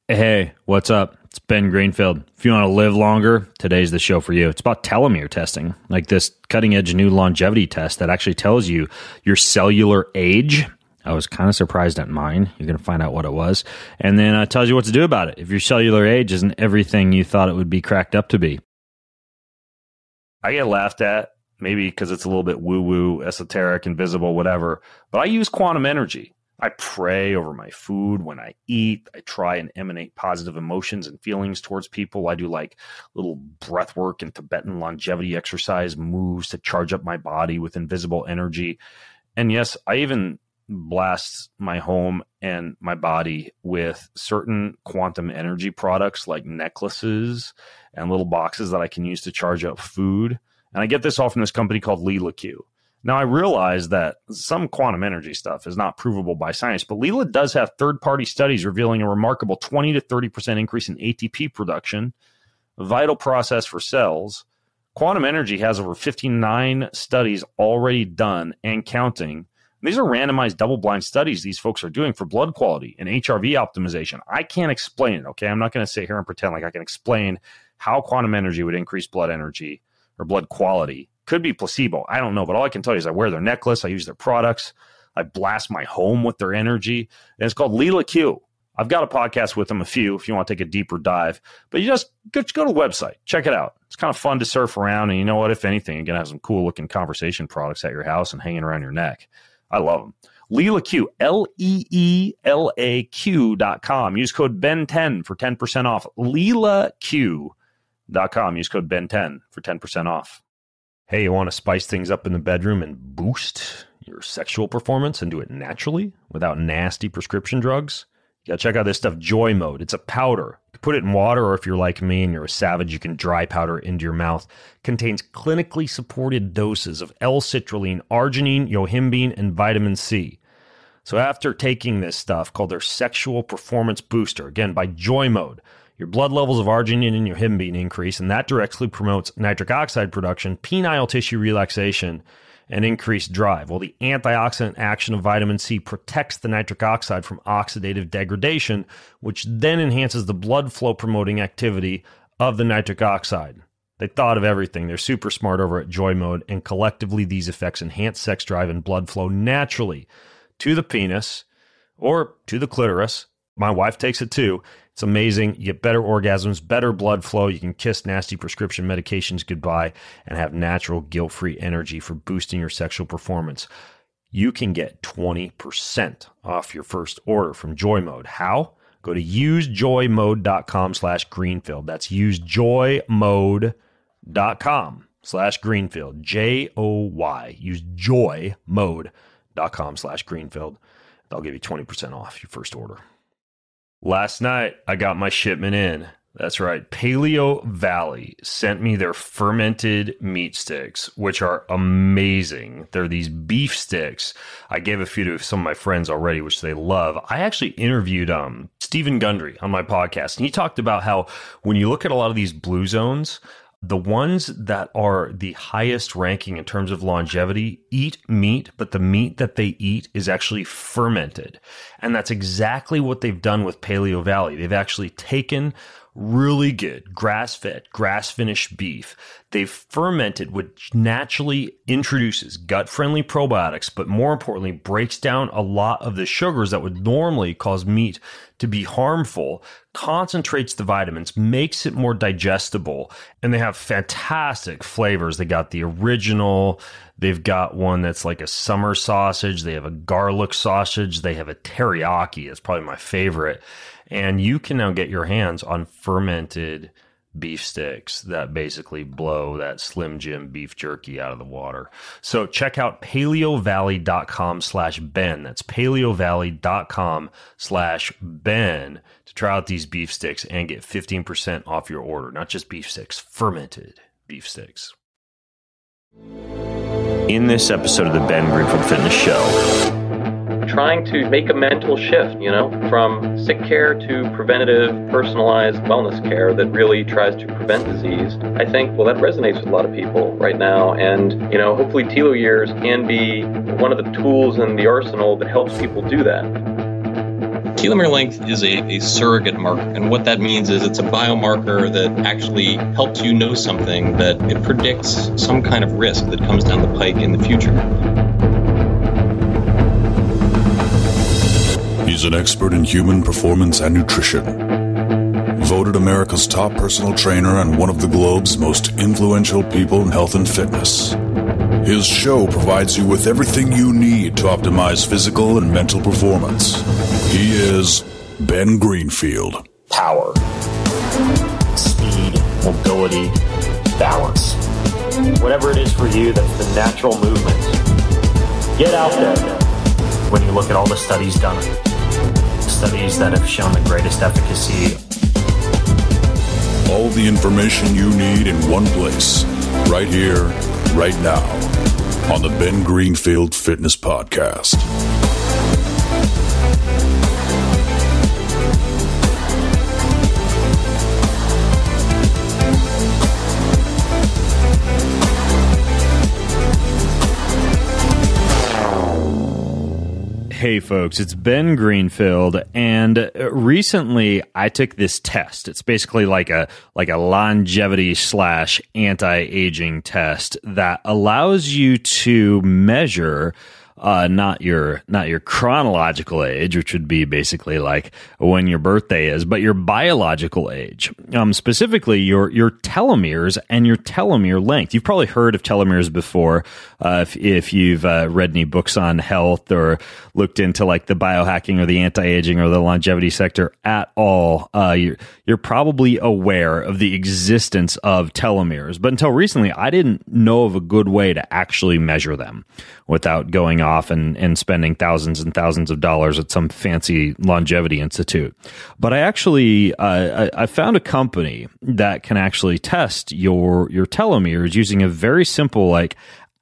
Hey, what's up? It's Ben Greenfield. If you want to live longer, today's the show for you. It's about telomere testing, like this cutting-edge new longevity test that actually tells you your cellular age. I was kind of surprised at mine. You're going to find out what it was. And then it tells you what to do about it if your cellular age isn't everything you thought it would be cracked up to be. I get laughed at, maybe because it's a little bit woo-woo, esoteric, invisible, whatever, but I use quantum energy. I pray over my food when I eat. I try and emanate positive emotions and feelings towards people. I do like little breath work and Tibetan longevity exercise moves to charge up my body with invisible energy. And yes, I even blast my home and my body with certain quantum energy products like necklaces and little boxes that I can use to charge up food. And I get this all from this company called Leela Q. Now, I realize that some quantum energy stuff is not provable by science, but Leela does have third-party studies revealing a remarkable 20 to 30% increase in ATP production, a vital process for cells. Quantum energy has over 59 studies already done and counting. These are randomized double-blind studies these folks are doing for blood quality and HRV optimization. I can't explain it, okay? I'm not going to sit here and pretend like I can explain how quantum energy would increase blood energy or blood quality. Could be placebo. I don't know. But all I can tell you is I wear their necklace. I use their products. I blast my home with their energy. And it's called Leela Q. I've got a podcast with them, a few, if you want to take a deeper dive. But you just go to the website. Check it out. It's kind of fun to surf around. And you know what? If anything, you're going to have some cool-looking conversation products at your house and hanging around your neck. I love them. Leela Q, LEELAQ.com. Use code BEN10 for 10% off. LeelaQ.com. Use code BEN10 for 10% off. Hey, you want to spice things up in the bedroom and boost your sexual performance and do it naturally without nasty prescription drugs? You got to check out this stuff, Joy Mode. It's a powder. You can put it in water, or if you're like me and you're a savage, you can dry powder into your mouth. Contains clinically supported doses of L-citrulline, arginine, yohimbine, and vitamin C. So after taking this stuff called their Sexual Performance Booster, again, by Joy Mode, your blood levels of arginine and yohimbine increase, and that directly promotes nitric oxide production, penile tissue relaxation, and increased drive. Well, the antioxidant action of vitamin C protects the nitric oxide from oxidative degradation, which then enhances the blood flow promoting activity of the nitric oxide. They thought of everything. They're super smart over at Joy Mode, and collectively these effects enhance sex drive and blood flow naturally to the penis or to the clitoris. My wife takes it too. It's amazing. You get better orgasms, better blood flow. You can kiss nasty prescription medications goodbye and have natural guilt-free energy for boosting your sexual performance. You can get 20% off your first order from Joy Mode. How? Go to usejoymode.com/Greenfield. That's usejoymode.com/Greenfield. JOY. Usejoymode.com/Greenfield. They'll give you 20% off your first order. Last night, I got my shipment in. That's right. Paleo Valley sent me their fermented meat sticks, which are amazing. They're these beef sticks. I gave a few to some of my friends already, which they love. I actually interviewed Stephen Gundry on my podcast, and he talked about how when you look at a lot of these blue zones, the ones that are the highest ranking in terms of longevity eat meat, but the meat that they eat is actually fermented. And that's exactly what they've done with Paleo Valley. They've actually taken really good grass-fed, grass-finished beef. They've fermented, which naturally introduces gut-friendly probiotics, but more importantly, breaks down a lot of the sugars that would normally cause meat to be harmful, concentrates the vitamins, makes it more digestible, and they have fantastic flavors. They got the original, they've got one that's like a summer sausage, they have a garlic sausage, they have a teriyaki, it's probably my favorite. And you can now get your hands on fermented beef sticks that basically blow that Slim Jim beef jerky out of the water. So check out paleovalley.com/Ben. That's paleovalley.com/Ben to try out these beef sticks and get 15% off your order. Not just beef sticks, fermented beef sticks. In this episode of the Ben Greenfield Fitness Show, trying to make a mental shift, from sick care to preventative, personalized wellness care that really tries to prevent disease. I think, that resonates with a lot of people right now. And, hopefully Telo Years can be one of the tools in the arsenal that helps people do that. telomere length is a surrogate marker, and what that means is it's a biomarker that actually helps you know something, that it predicts some kind of risk that comes down the pike in the future. He's an expert in human performance and nutrition. Voted America's top personal trainer and one of the globe's most influential people in health and fitness. His show provides you with everything you need to optimize physical and mental performance. He is Ben Greenfield. Power, speed, mobility, balance. Whatever it is for you, that's the natural movement. Get out there. When you look at all the studies done, studies that have shown the greatest efficacy. All the information you need in one place, right here, right now, on the Ben Greenfield Fitness Podcast. Hey folks, it's Ben Greenfield, and recently I took this test. It's basically like a longevity / anti-aging test that allows you to measure not your chronological age, which would be basically like when your birthday is, but your biological age, specifically your telomeres and your telomere length. You've probably heard of telomeres before, if you've read any books on health or looked into like the biohacking or the anti-aging or the longevity sector at all. You're probably aware of the existence of telomeres, but until recently, I didn't know of a good way to actually measure them without going off and spending thousands and thousands of dollars at some fancy longevity institute. But I actually I found a company that can actually test your telomeres using a very simple, like,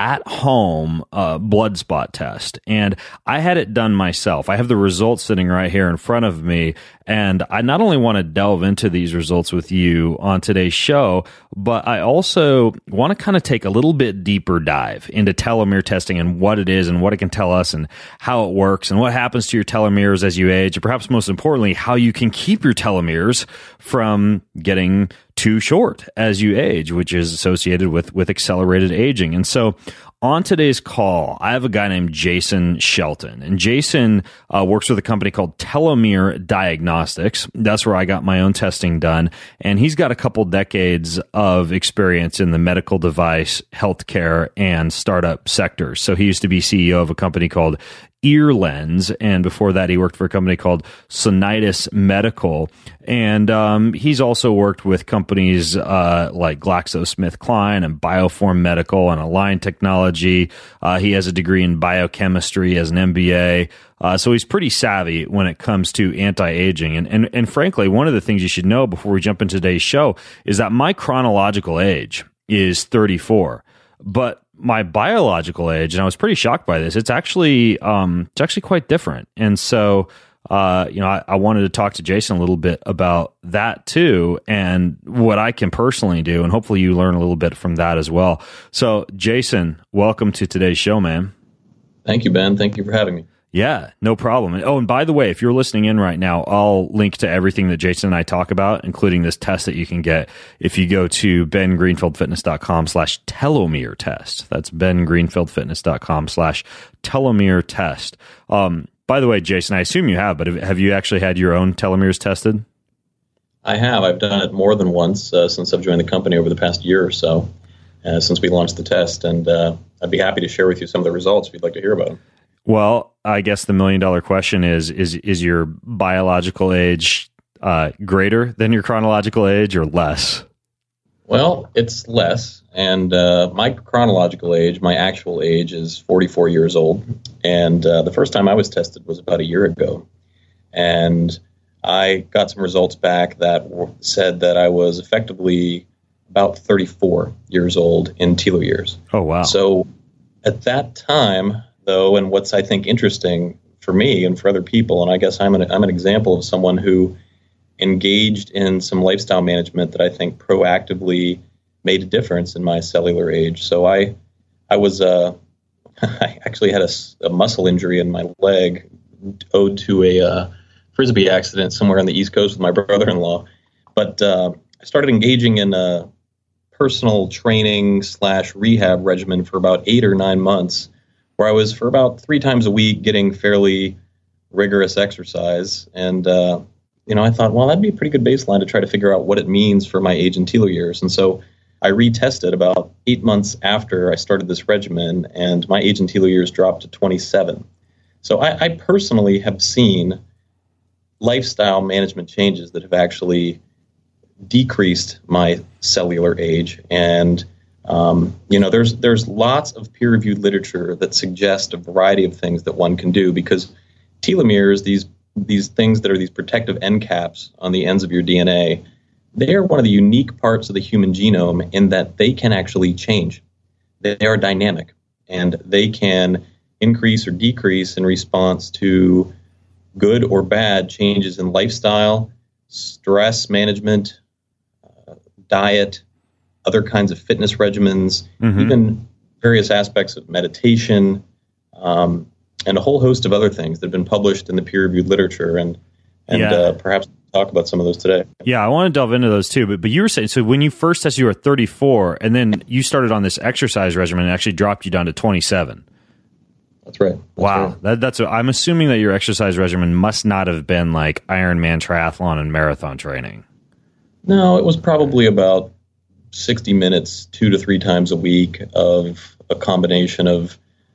at-home blood spot test. And I had it done myself. I have the results sitting right here in front of me. And I not only want to delve into these results with you on today's show, but I also want to kind of take a little bit deeper dive into telomere testing and what it is and what it can tell us and how it works and what happens to your telomeres as you age. And perhaps most importantly, how you can keep your telomeres from getting too short as you age, which is associated with accelerated aging. And so on today's call, I have a guy named Jason Shelton, and Jason works with a company called Telomere Diagnostics. That's where I got my own testing done, and he's got a couple decades of experience in the medical device, healthcare, and startup sectors. So he used to be CEO of a company called Earlens, and before that he worked for a company called Sonitis Medical, and he's also worked with companies like GlaxoSmithKline and Bioform Medical and Align Technology. He has a degree in biochemistry as an MBA, so he's pretty savvy when it comes to anti-aging. And frankly, one of the things you should know before we jump into today's show is that my chronological age is 34, but my biological age, and I was pretty shocked by this, it's actually quite different. And so, I wanted to talk to Jason a little bit about that too, and what I can personally do, and hopefully you learn a little bit from that as well. So, Jason, welcome to today's show, man. Thank you, Ben. Thank you for having me. Yeah, no problem. And by the way, if you're listening in right now, I'll link to everything that Jason and I talk about, including this test that you can get if you go to bengreenfieldfitness.com/telomere test. That's bengreenfieldfitness.com/telomere test. By the way, Jason, I assume you have, but have you actually had your own telomeres tested? I have. I've done it more than once since I've joined the company over the past year or so, since we launched the test. And I'd be happy to share with you some of the results if you'd like to hear about them. Well, I guess the $1 million question is your biological age greater than your chronological age or less? Well, it's less. And my chronological age, my actual age, is 44 years old. And the first time I was tested was about a year ago. And I got some results back that said that I was effectively about 34 years old in telomeres. Oh, wow. So at that time, though, and what's I think interesting for me and for other people, and I guess I'm an example of someone who engaged in some lifestyle management that I think proactively made a difference in my cellular age. So I was I actually had a muscle injury in my leg owed to a Frisbee accident somewhere on the East Coast with my brother-in-law. But I started engaging in a personal training / rehab regimen for about 8 or 9 months, where I was for about 3 times a week getting fairly rigorous exercise. And, I thought, well, that'd be a pretty good baseline to try to figure out what it means for my age and telomeres. And so I retested about 8 months after I started this regimen, and my age and telomeres dropped to 27. So I personally have seen lifestyle management changes that have actually decreased my cellular age. And, there's lots of peer-reviewed literature that suggest a variety of things that one can do, because telomeres, these things that are these protective end caps on the ends of your DNA, they are one of the unique parts of the human genome in that they can actually change. They are dynamic, and they can increase or decrease in response to good or bad changes in lifestyle, stress management, diet, other kinds of fitness regimens, even various aspects of meditation, and a whole host of other things that have been published in the peer-reviewed literature, and perhaps talk about some of those today. Yeah, I want to delve into those too. But you were saying, so when you first tested, you were 34, and then you started on this exercise regimen and actually dropped you down to 27. That's right. Wow. Right. I'm assuming that your exercise regimen must not have been like Ironman triathlon and marathon training. No, it was probably about 60 minutes, 2 to 3 times a week of a combination of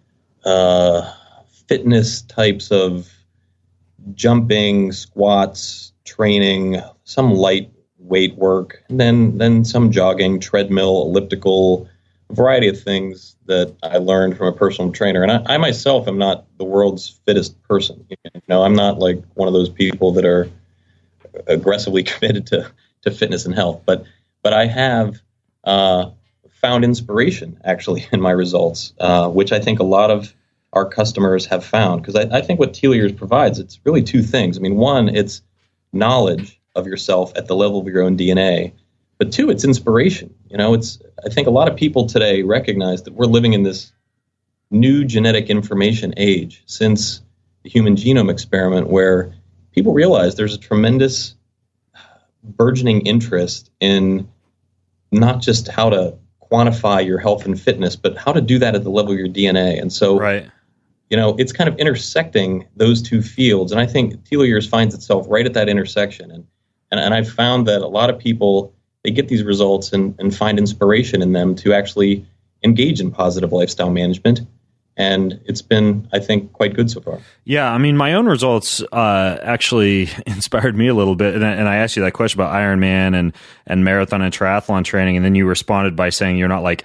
fitness types of jumping, squats, training, some light weight work, and then some jogging, treadmill, elliptical, a variety of things that I learned from a personal trainer. And I myself am not the world's fittest person. I'm not like one of those people that are aggressively committed to fitness and health, but I have found inspiration actually in my results, which I think a lot of our customers have found, because I think what Telomeres provides, it's really 2 things. I mean, 1, it's knowledge of yourself at the level of your own DNA, but 2, it's inspiration. I think a lot of people today recognize that we're living in this new genetic information age since the human genome experiment, where people realize there's a tremendous burgeoning interest in not just how to quantify your health and fitness, but how to do that at the level of your DNA. And so, right. It's kind of intersecting those 2 fields. And I think Telomeres finds itself right at that intersection. And I've found that a lot of people, they get these results and find inspiration in them to actually engage in positive lifestyle management. And it's been, I think, quite good so far. Yeah, I mean, my own results actually inspired me a little bit. And I asked you that question about Ironman and marathon and triathlon training, and then you responded by saying you're not like,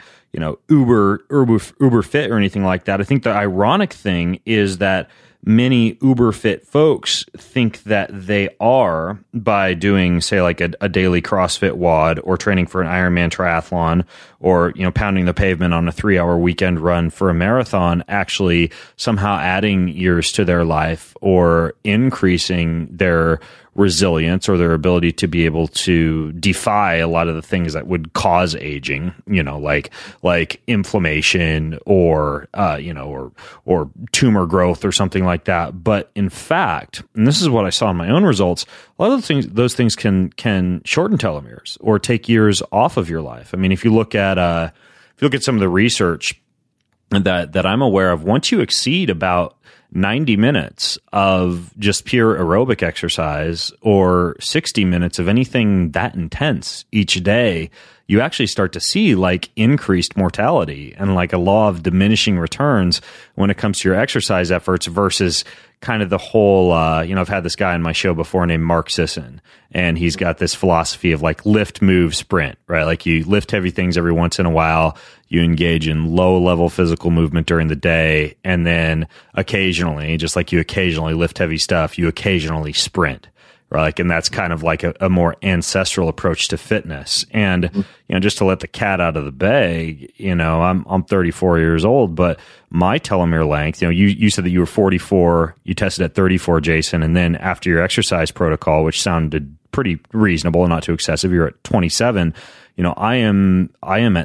uber fit or anything like that. I think the ironic thing is that many uber fit folks think that they are by doing, say, like a daily CrossFit WOD, or training for an Ironman triathlon, or pounding the pavement on a 3-hour weekend run for a marathon, actually somehow adding years to their life or increasing their resilience or their ability to be able to defy a lot of the things that would cause aging, like inflammation or tumor growth or something like that. But in fact, and this is what I saw in my own results, a lot of those things can shorten telomeres or take years off of your life. I mean, if you look at some of the research that I'm aware of, once you exceed about 90 minutes of just pure aerobic exercise or 60 minutes of anything that intense each day, you actually start to see like increased mortality and like a law of diminishing returns when it comes to your exercise efforts versus kind of the whole, I've had this guy on my show before named Mark Sisson, and he's got this philosophy of like lift, move, sprint, right? Like you lift heavy things every once in a while, you engage in low level physical movement during the day, and then occasionally, just like you occasionally lift heavy stuff, you occasionally sprint. Right? And that's kind of like a more ancestral approach to fitness. And, just to let the cat out of the bag, I'm 34 years old, but my telomere length, you said that you were 44, you tested at 34, Jason. And then after your exercise protocol, which sounded pretty reasonable, not too excessive. You're at 27. I am at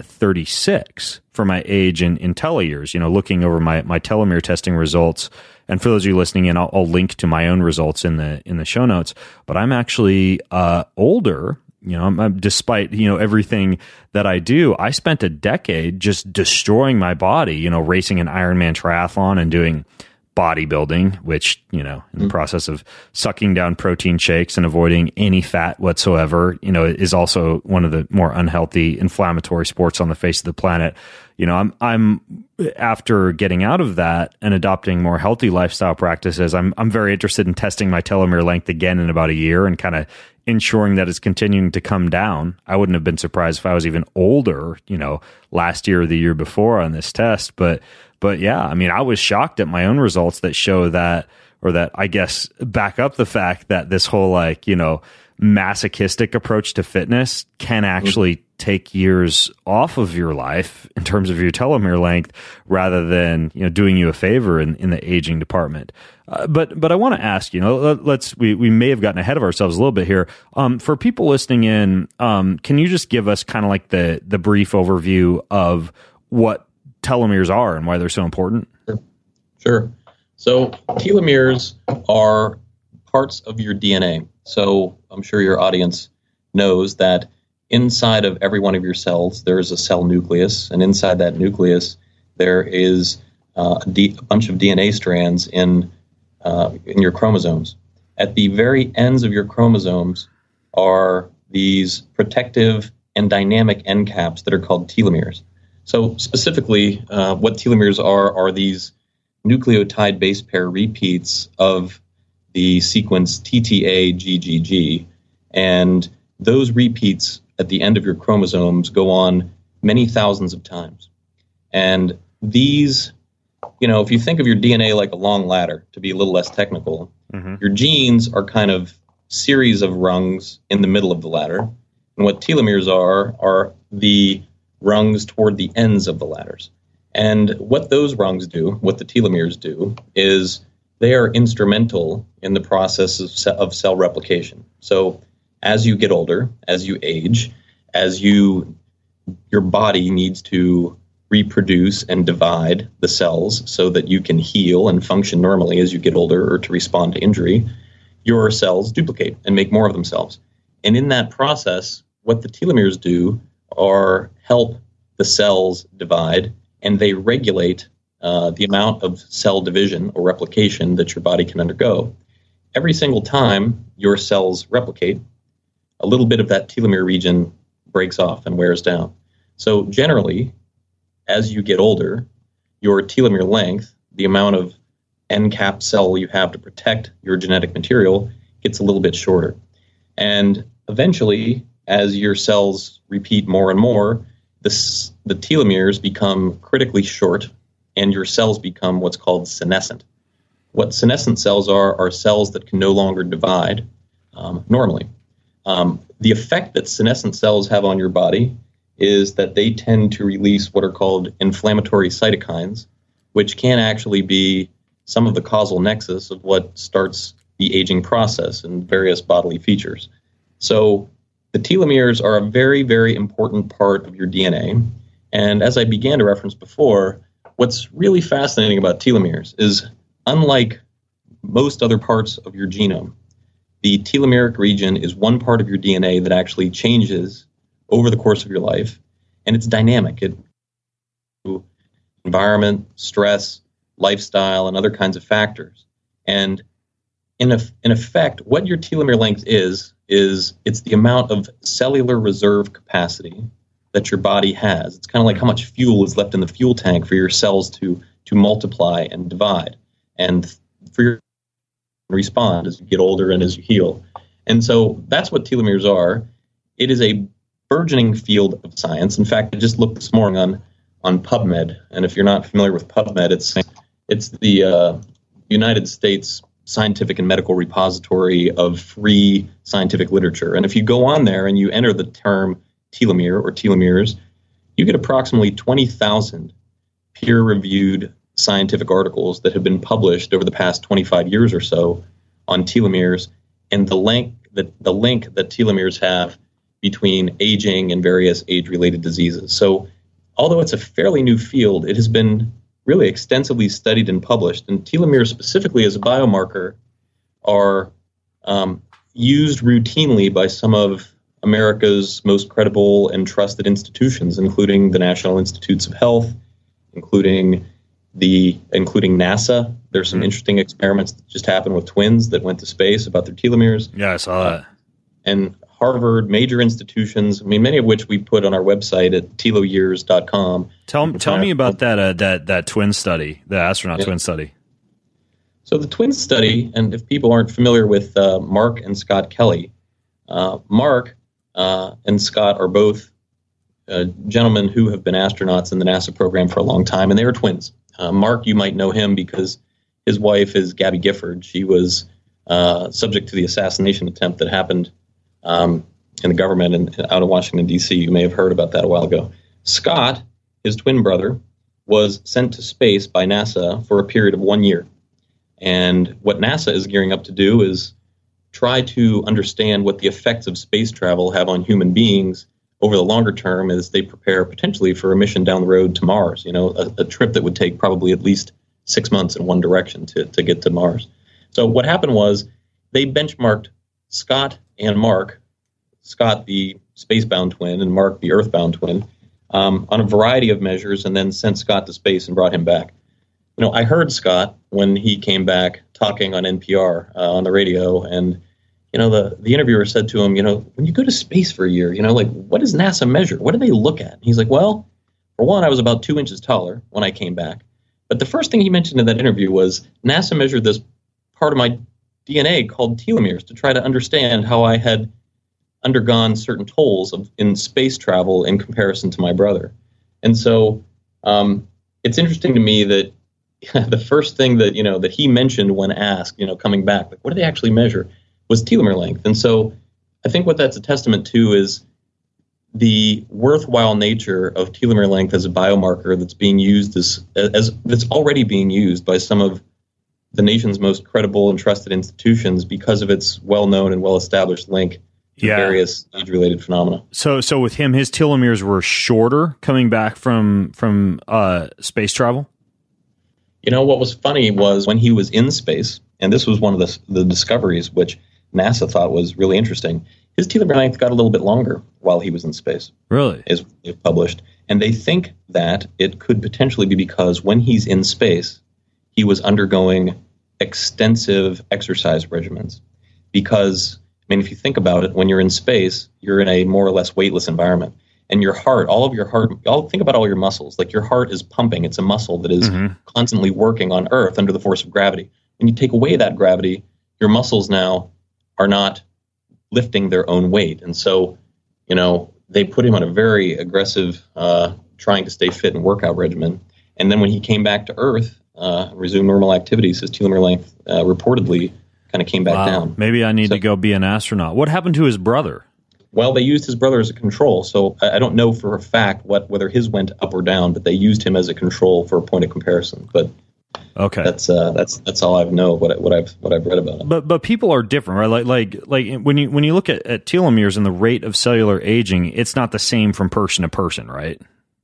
36 for my age in telomeres. Looking over my telomere testing results, and for those of you listening in, I'll link to my own results in the show notes. But I'm actually older. Despite everything that I do, I spent a decade just destroying my body. Racing an Ironman triathlon and doing bodybuilding, which, in the process of sucking down protein shakes and avoiding any fat whatsoever, is also one of the more unhealthy inflammatory sports on the face of the planet. I'm after getting out of that and adopting more healthy lifestyle practices, I'm very interested in testing my telomere length again in about a year and kind of ensuring that it's continuing to come down. I wouldn't have been surprised if I was even older, last year or the year before on this test, but yeah, I was shocked at my own results that show that, or that I guess back up the fact that this whole masochistic approach to fitness can actually take years off of your life in terms of your telomere length, rather than doing you a favor in the aging department. But I want to ask, we may have gotten ahead of ourselves a little bit here. For people listening in, can you just give us kind of like the brief overview of what telomeres are and why they're so important? Sure. So telomeres are parts of your DNA. So I'm sure your audience knows that inside of every one of your cells, there is a cell nucleus, and inside that nucleus, there is a bunch of DNA strands in your chromosomes. At the very ends of your chromosomes are these protective and dynamic end caps that are called telomeres. So specifically, what telomeres are these nucleotide base pair repeats of the sequence TTA-GGG, and those repeats at the end of your chromosomes go on many thousands of times. And these, if you think of your DNA like a long ladder, to be a little less technical, your genes are kind of series of rungs in the middle of the ladder. And what telomeres are the rungs toward the ends of the ladders. And what those rungs do, what the telomeres do, is they are instrumental in the process of cell replication. So as you get older, as you age, your body needs to reproduce and divide the cells so that you can heal and function normally as you get older or to respond to injury, your cells duplicate and make more of themselves. And in that process, what the telomeres do are help the cells divide, and they regulate the amount of cell division or replication that your body can undergo. Every single time your cells replicate, a little bit of that telomere region breaks off and wears down. So generally, as you get older, your telomere length, the amount of end cap cell you have to protect your genetic material, gets a little bit shorter. And eventually, as your cells repeat more and more, the telomeres become critically short, and your cells become what's called senescent. What senescent cells are cells that can no longer divide normally. The effect that senescent cells have on your body is that they tend to release what are called inflammatory cytokines, which can actually be some of the causal nexus of what starts the aging process and various bodily features. So the telomeres are a very, very important part of your DNA. And as I began to reference before, what's really fascinating about telomeres is, unlike most other parts of your genome, the telomeric region is one part of your DNA that actually changes over the course of your life, and it's dynamic. It environment, stress, lifestyle, and other kinds of factors. And in effect, what your telomere length is it's the amount of cellular reserve capacity that your body has. It's kind of like how much fuel is left in the fuel tank for your cells to multiply and divide, and for your respond as you get older and as you heal. And so that's what telomeres are. It is a burgeoning field of science. In fact, I just looked this morning on PubMed, and if you're not familiar with PubMed, it's the United States Scientific and Medical Repository of free scientific literature. And if you go on there and you enter the term telomere or telomeres, you get approximately 20,000 peer-reviewed scientific articles that have been published over the past 25 years or so on telomeres, and the the link that telomeres have between aging and various age-related diseases. So although it's a fairly new field, it has been really extensively studied and published. And telomeres specifically as a biomarker are used routinely by some of America's most credible and trusted institutions, including the National Institutes of Health, including NASA. There's some interesting experiments that just happened with twins that went to space about their telomeres. Yeah, I saw that. And Harvard, major institutions, many of which we put on our website at teloyears.com. Tell me about that twin study, the astronaut twin study. So the twin study, and if people aren't familiar with Mark and Scott Kelly, Mark and Scott are both gentlemen who have been astronauts in the NASA program for a long time, and they were twins. Mark, you might know him because his wife is Gabby Gifford. She was subject to the assassination attempt that happened in the government and out of Washington, D.C. You may have heard about that a while ago. Scott, his twin brother, was sent to space by NASA for a period of 1 year. And what NASA is gearing up to do is try to understand what the effects of space travel have on human beings over the longer term as they prepare potentially for a mission down the road to Mars, a trip that would take probably at least 6 months in one direction to get to Mars. So what happened was they benchmarked Scott and Mark, Scott the spacebound twin and Mark the earthbound twin, on a variety of measures, and then sent Scott to space and brought him back. I heard Scott when he came back talking on NPR on the radio, and the interviewer said to him, when you go to space for a year, what does NASA measure? What do they look at? And he's like, well, for one, I was about 2 inches taller when I came back. But the first thing he mentioned in that interview was NASA measured this part of my DNA called telomeres to try to understand how I had undergone certain tolls in space travel in comparison to my brother. And so it's interesting to me that the first thing that, that he mentioned when asked, coming back, like, what do they actually measure, was telomere length. And so I think what that's a testament to is the worthwhile nature of telomere length as a biomarker that's being used as that's already being used by some of the nation's most credible and trusted institutions because of its well-known and well-established link to various age-related phenomena. So with him, his telomeres were shorter coming back from space travel? What was funny was when he was in space, and this was one of the discoveries which NASA thought was really interesting, his telomere length got a little bit longer while he was in space. Really? Is what they've published. And they think that it could potentially be because when he's in space, he was undergoing extensive exercise regimens. Because, if you think about it, when you're in space, you're in a more or less weightless environment. And your heart, think about all your muscles. Like your heart is pumping. It's a muscle that is constantly working on Earth under the force of gravity. When you take away that gravity, your muscles now are not lifting their own weight. And so, they put him on a very aggressive, trying to stay fit and workout regimen. And then when he came back to Earth, resumed normal activities, his telomere length reportedly kind of came back down. Maybe I need to go be an astronaut. What happened to his brother? Well, they used his brother as a control, so I don't know for a fact whether his went up or down, but they used him as a control for a point of comparison. But okay, that's all I know. What I've read about him. But people are different, right? Like when you look at telomeres and the rate of cellular aging, it's not the same from person to person, right?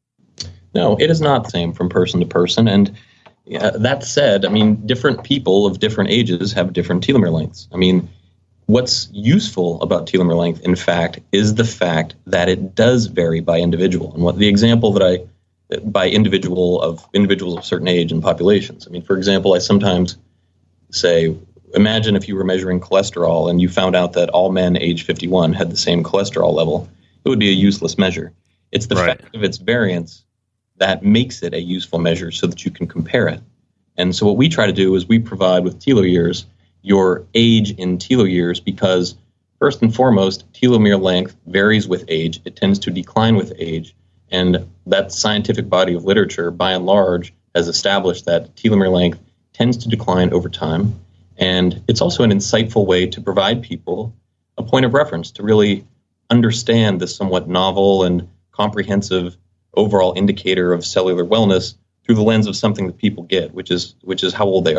No, it is not the same from person to person. And that said, different people of different ages have different telomere lengths. What's useful about telomere length, in fact, is the fact that it does vary by individual. And what the example by individuals of a certain age and populations. For example, I sometimes say, imagine if you were measuring cholesterol and you found out that all men age 51 had the same cholesterol level. It would be a useless measure. It's the fact of its variance that makes it a useful measure so that you can compare it. And so what we try to do is we provide with teloyears your age in teloyears because, first and foremost, telomere length varies with age. It tends to decline with age. And that scientific body of literature, by and large, has established that telomere length tends to decline over time. And it's also an insightful way to provide people a point of reference to really understand this somewhat novel and comprehensive overall indicator of cellular wellness through the lens of something that people get, which is how old they are.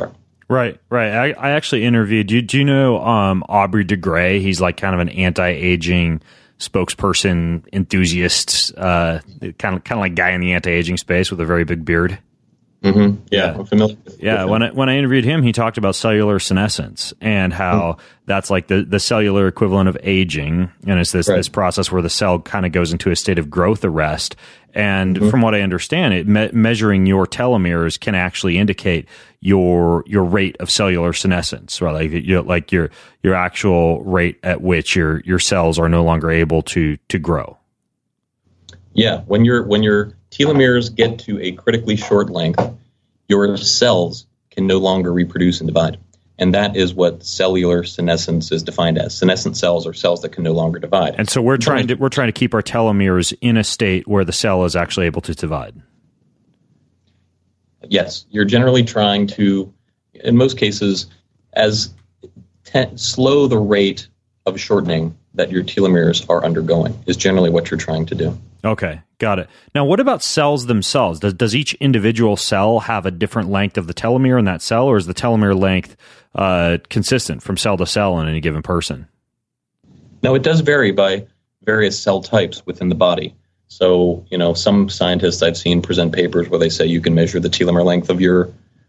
Right. I actually interviewed. Do you know Aubrey de Grey? He's like kind of an anti-aging spokesperson, enthusiast, kind of like guy in the anti-aging space with a very big beard. Mm-hmm. Yeah, I'm familiar with him. When I interviewed him, he talked about cellular senescence and how that's like the cellular equivalent of aging, and it's this process where the cell kind of goes into a state of growth arrest. And from what I understand, measuring your telomeres can actually indicate your rate of cellular senescence, right? Like your actual rate at which your cells are no longer able to grow. Yeah, when your telomeres get to a critically short length, your cells can no longer reproduce and divide. And that is what cellular senescence is defined as. Senescent cells are cells that can no longer divide. And so we're trying to keep our telomeres in a state where the cell is actually able to divide. Yes, you're generally trying to, in most cases, slow the rate of shortening that your telomeres are undergoing is generally what you're trying to do. Okay, got it. Now, what about cells themselves? Does each individual cell have a different length of the telomere in that cell, or is the telomere length consistent from cell to cell in any given person? No, it does vary by various cell types within the body. So, some scientists I've seen present papers where they say you can measure the telomere length of your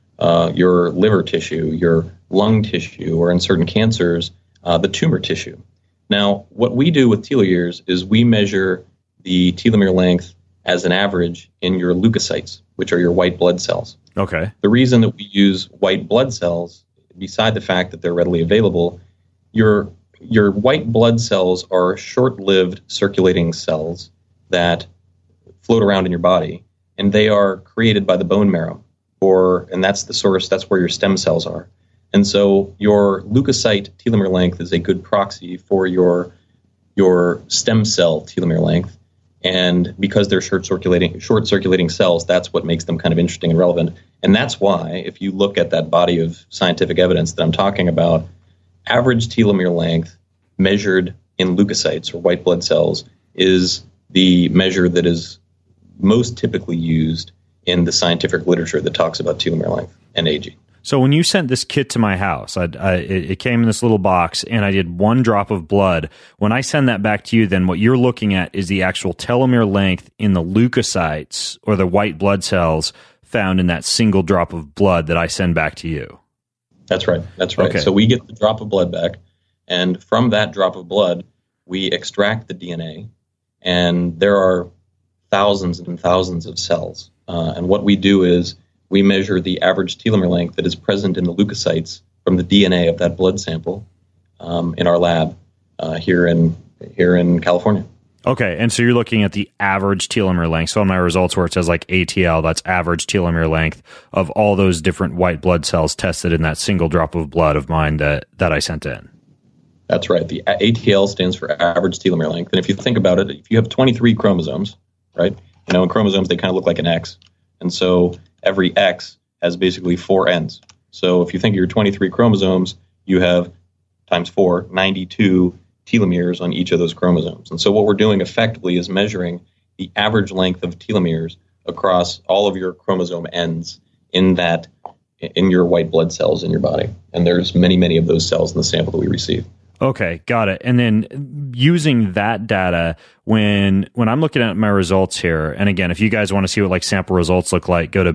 liver tissue, your lung tissue, or in certain cancers, the tumor tissue. Now, what we do with telomeres is we measure the telomere length as an average in your leukocytes, which are your white blood cells. Okay. The reason that we use white blood cells, beside the fact that they're readily available, your white blood cells are short-lived circulating cells that float around in your body, and they are created by the bone marrow, and that's the source, that's where your stem cells are. And so your leukocyte telomere length is a good proxy for your stem cell telomere length. And because they're short circulating cells, that's what makes them kind of interesting and relevant. And that's why, if you look at that body of scientific evidence that I'm talking about, average telomere length measured in leukocytes or white blood cells is the measure that is most typically used in the scientific literature that talks about telomere length and aging. So when you sent this kit to my house, it came in this little box, and I did 1 drop of blood. When I send that back to you, then what you're looking at is the actual telomere length in the leukocytes or the white blood cells found in that single drop of blood that I send back to you. That's right. Okay. So we get the drop of blood back, and from that drop of blood, we extract the DNA, and there are thousands and thousands of cells. And what we do is we measure the average telomere length that is present in the leukocytes from the DNA of that blood sample in our lab here in California. Okay, and so you're looking at the average telomere length. So on my results where it says like ATL, that's average telomere length of all those different white blood cells tested in that single drop of blood of mine that I sent in. That's right. The ATL stands for average telomere length. And if you think about it, if you have 23 chromosomes, right? In chromosomes, they kind of look like an X. And so every X has basically 4 ends. So if you think of your 23 chromosomes, you have times 4, 92 telomeres on each of those chromosomes. And so what we're doing effectively is measuring the average length of telomeres across all of your chromosome ends in your white blood cells in your body. And there's many, many of those cells in the sample that we receive. Okay, got it. And then using that data, when I'm looking at my results here, and again, if you guys want to see what like sample results look like, go to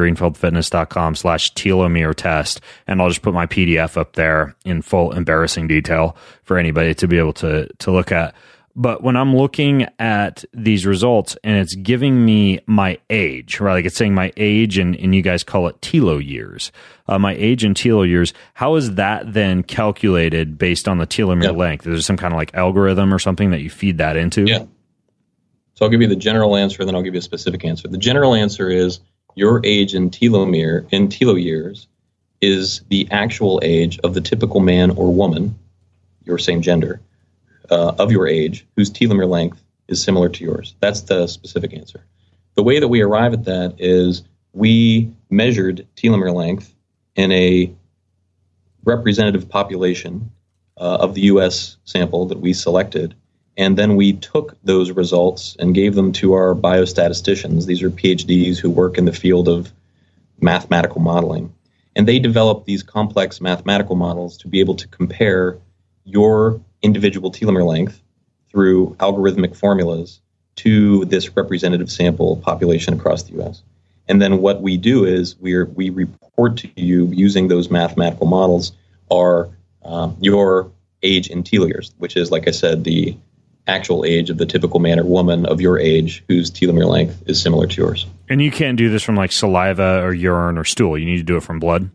bengreenfieldfitness.com/telomere test, and I'll just put my PDF up there in full embarrassing detail for anybody to be able to look at. But when I'm looking at these results and it's giving me my age, right? Like it's saying my age and you guys call it telo years. My age and telo years, how is that then calculated based on the telomere length? Is there some kind of like algorithm or something that you feed that into? Yeah. So I'll give you the general answer, and then I'll give you a specific answer. The general answer is your age in telo years is the actual age of the typical man or woman, your same gender, of your age, whose telomere length is similar to yours. That's the specific answer. The way that we arrive at that is we measured telomere length in a representative population of the U.S. sample that we selected, and then we took those results and gave them to our biostatisticians. These are PhDs who work in the field of mathematical modeling. And they developed these complex mathematical models to be able to compare your individual telomere length through algorithmic formulas to this representative sample population across the U.S. And then what we do is we report to you using those mathematical models are your age in telomeres, which is, like I said, the actual age of the typical man or woman of your age whose telomere length is similar to yours. And you can't do this from like saliva or urine or stool. You need to do it from blood?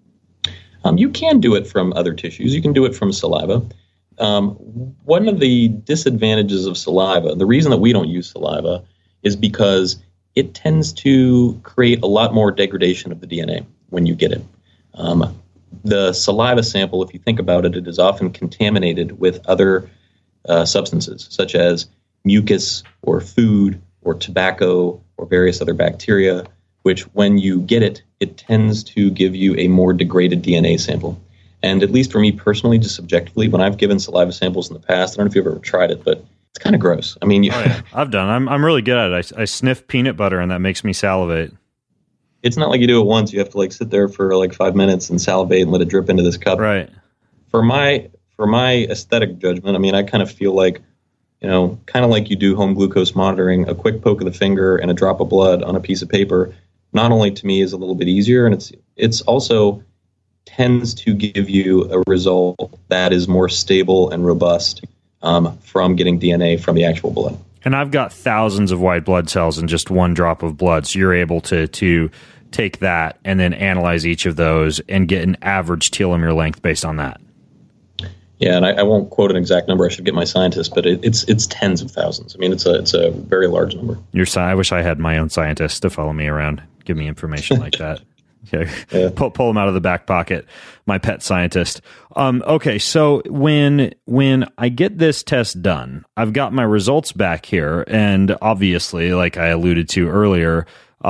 You can do it from other tissues. You can do it from saliva. One of the disadvantages of saliva, the reason that we don't use saliva, is because it tends to create a lot more degradation of the DNA when you get it. The saliva sample, if you think about it, it is often contaminated with other substances, such as mucus or food or tobacco or various other bacteria, which when you get it, it tends to give you a more degraded DNA sample. And at least for me personally, just subjectively, when I've given saliva samples in the past, I don't know if you've ever tried it, but it's kind of gross. I mean, I've done. I'm really good at it. I sniff peanut butter, and that makes me salivate. It's not like you do it once. You have to like sit there for like 5 minutes and salivate and let it drip into this cup. Right. For my aesthetic judgment, I mean, I kind of feel like, kind of like you do home glucose monitoring, a quick poke of the finger and a drop of blood on a piece of paper, not only to me is a little bit easier, and it's also tends to give you a result that is more stable and robust from getting DNA from the actual blood. And I've got thousands of white blood cells in just one drop of blood, so you're able to take that and then analyze each of those and get an average telomere length based on that. Yeah, and I won't quote an exact number. I should get my scientist, but it's tens of thousands. I mean, it's a very large number. I wish I had my own scientist to follow me around, give me information like that. Okay. Yeah. Pull them out of the back pocket, my pet scientist. Okay, so when I get this test done, I've got my results back here, and obviously, like I alluded to earlier,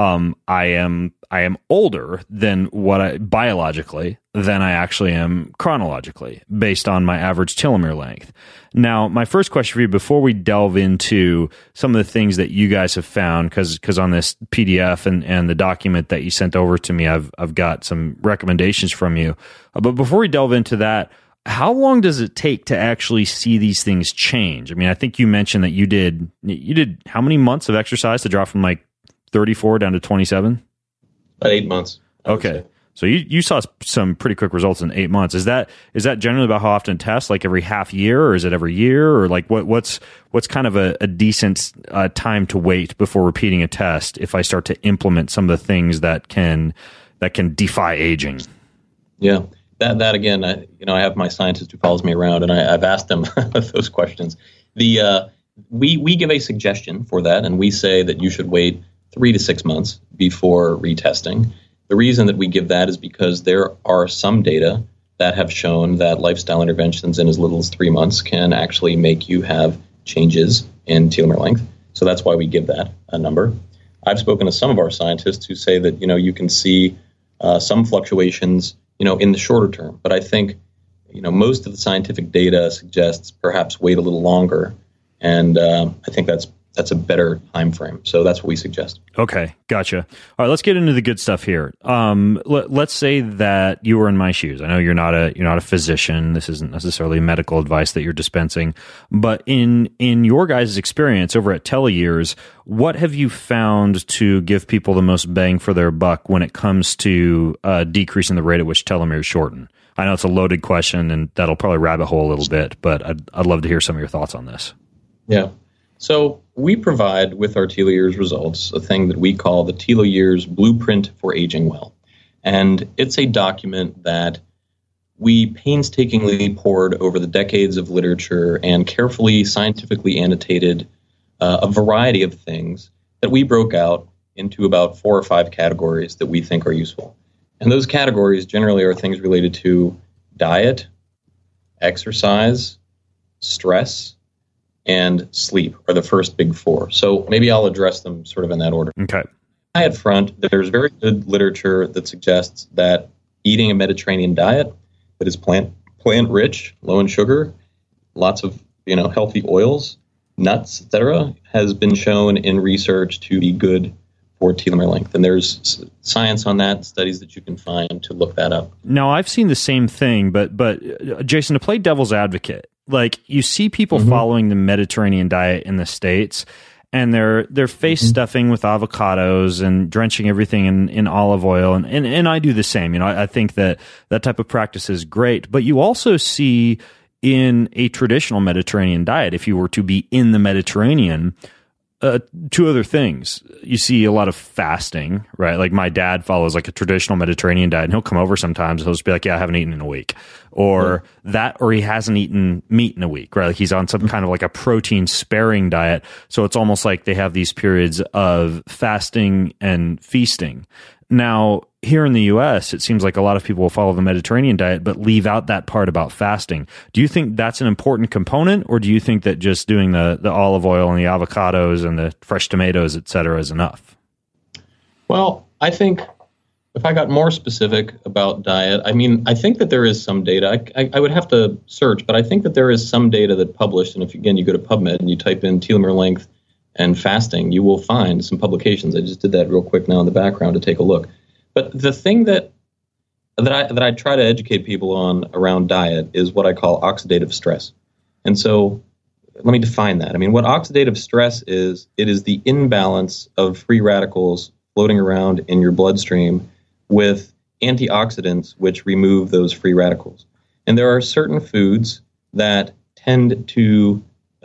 I am older than biologically than I actually am chronologically, based on my average telomere length. Now, my first question for you, before we delve into some of the things that you guys have found, because on this PDF and the document that you sent over to me, I've got some recommendations from you. But before we delve into that, how long does it take to actually see these things change? I mean, I think you mentioned that you did how many months of exercise to drop from like 34 down to 27? About 8 months. Okay. So you saw some pretty quick results in 8 months. Is that generally about how often tests? Like every half year, or is it every year, or like what's kind of a decent time to wait before repeating a test if I start to implement some of the things that can defy aging? Yeah, that again, I have my scientist who follows me around, and I've asked them those questions. We give a suggestion for that, and we say that you should wait 3 to 6 months before retesting. The reason that we give that is because there are some data that have shown that lifestyle interventions in as little as 3 months can actually make you have changes in telomere length. So that's why we give that a number. I've spoken to some of our scientists who say that, you can see some fluctuations, in the shorter term. But I think, most of the scientific data suggests perhaps wait a little longer. And I think that's a better time frame. So that's what we suggest. Okay, gotcha. All right, let's get into the good stuff here. Let's say that you were in my shoes. I know you're not a physician. This isn't necessarily medical advice that you're dispensing. But in your guys' experience over at TeleYears, what have you found to give people the most bang for their buck when it comes to decreasing the rate at which telomeres shorten? I know it's a loaded question, and that'll probably rabbit hole a little bit, but I'd love to hear some of your thoughts on this. Yeah. So we provide with our TeleYears results a thing that we call the TeleYears Blueprint for Aging Well. And it's a document that we painstakingly pored over the decades of literature and carefully scientifically annotated a variety of things that we broke out into about 4 or 5 categories that we think are useful. And those categories generally are things related to diet, exercise, stress, and sleep are the first big 4. So maybe I'll address them sort of in that order. Okay. Diet front, there's very good literature that suggests that eating a Mediterranean diet that is plant-rich, low in sugar, lots of healthy oils, nuts, etc., has been shown in research to be good for telomere length. And there's science on that, studies that you can find to look that up. Now, I've seen the same thing, but Jason, to play devil's advocate, like you see people following the Mediterranean diet in the States, and they're face stuffing with avocados and drenching everything in olive oil. And I do the same. You know, I think that type of practice is great. But you also see in a traditional Mediterranean diet, if you were to be in the Mediterranean, two other things. You see a lot of fasting, right? Like my dad follows like a traditional Mediterranean diet, and he'll come over sometimes and he'll just be like, yeah, I haven't eaten in a week. Or or he hasn't eaten meat in a week, right? Like he's on some kind of like a protein sparing diet. So it's almost like they have these periods of fasting and feasting. Now, here in the U.S., it seems like a lot of people will follow the Mediterranean diet, but leave out that part about fasting. Do you think that's an important component, or do you think that just doing the olive oil and the avocados and the fresh tomatoes, et cetera, is enough? Well, I think if I got more specific about diet, I mean, I think that there is some data. I would have to search, but I think that there is some data that published. And if, again, you go to PubMed and you type in telomere length and fasting, you will find some publications. I just did that real quick now in the background to take a look. But the thing that I try to educate people on around diet is what I call oxidative stress. And so let me define that. I mean, what oxidative stress is, it is the imbalance of free radicals floating around in your bloodstream with antioxidants which remove those free radicals. And there are certain foods that tend to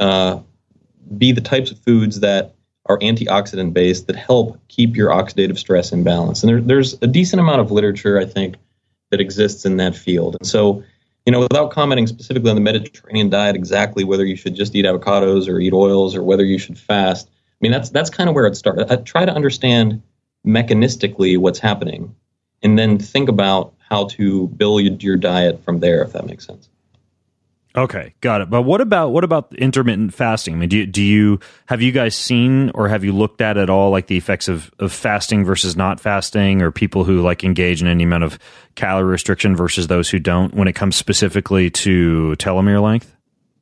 be the types of foods that are antioxidant based that help keep your oxidative stress in balance. And there's a decent amount of literature, I think, that exists in that field. And so, you know, without commenting specifically on the Mediterranean diet, exactly whether you should just eat avocados or eat oils or whether you should fast, I mean, that's kind of where it started. I try to understand mechanistically what's happening and then think about how to build your diet from there, if that makes sense. Okay, got it. But what about intermittent fasting? I mean, have you guys seen or have you looked at all like the effects of fasting versus not fasting, or people who like engage in any amount of calorie restriction versus those who don't, when it comes specifically to telomere length?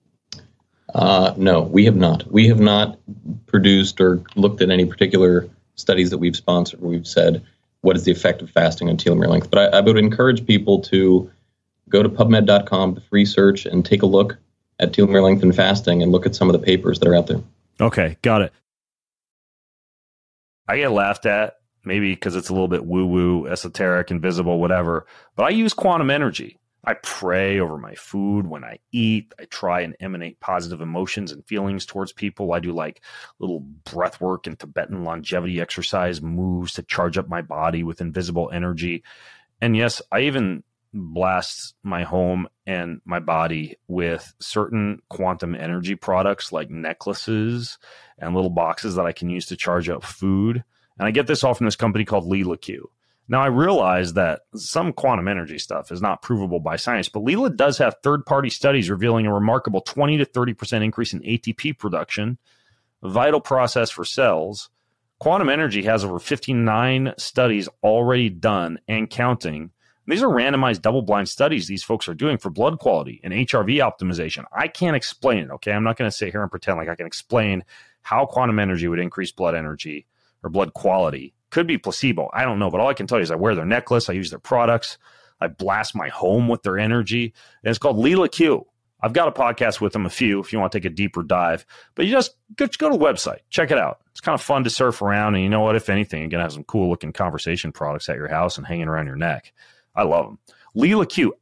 No, we have not. We have not produced or looked at any particular studies that we've sponsored where we've said what is the effect of fasting on telomere length. But I would encourage people to go to PubMed.com, the free search, and take a look at telomere length and fasting and look at some of the papers that are out there. Okay, got it. I get laughed at, maybe because it's a little bit woo-woo, esoteric, invisible, whatever, but I use quantum energy. I pray over my food when I eat. I try and emanate positive emotions and feelings towards people. I do like little breath work and Tibetan longevity exercise moves to charge up my body with invisible energy. And yes, I even blast my home and my body with certain quantum energy products like necklaces and little boxes that I can use to charge up food. And I get this all from this company called Lila Q. Now, I realize that some quantum energy stuff is not provable by science, but Lila does have third-party studies revealing a remarkable 20 to 30% increase in ATP production, a vital process for cells. Quantum energy has over 59 studies already done and counting. These are randomized double-blind studies these folks are doing for blood quality and HRV optimization. I can't explain it, okay? I'm not going to sit here and pretend like I can explain how quantum energy would increase blood energy or blood quality. Could be placebo. I don't know, but all I can tell you is I wear their necklace, I use their products, I blast my home with their energy, and it's called Lila Q. I've got a podcast with them, a few, if you want to take a deeper dive. But you just go to the website, check it out. It's kind of fun to surf around, and you know what? If anything, you're going to have some cool-looking conversation products at your house and hanging around your neck. I love them. Lila Q,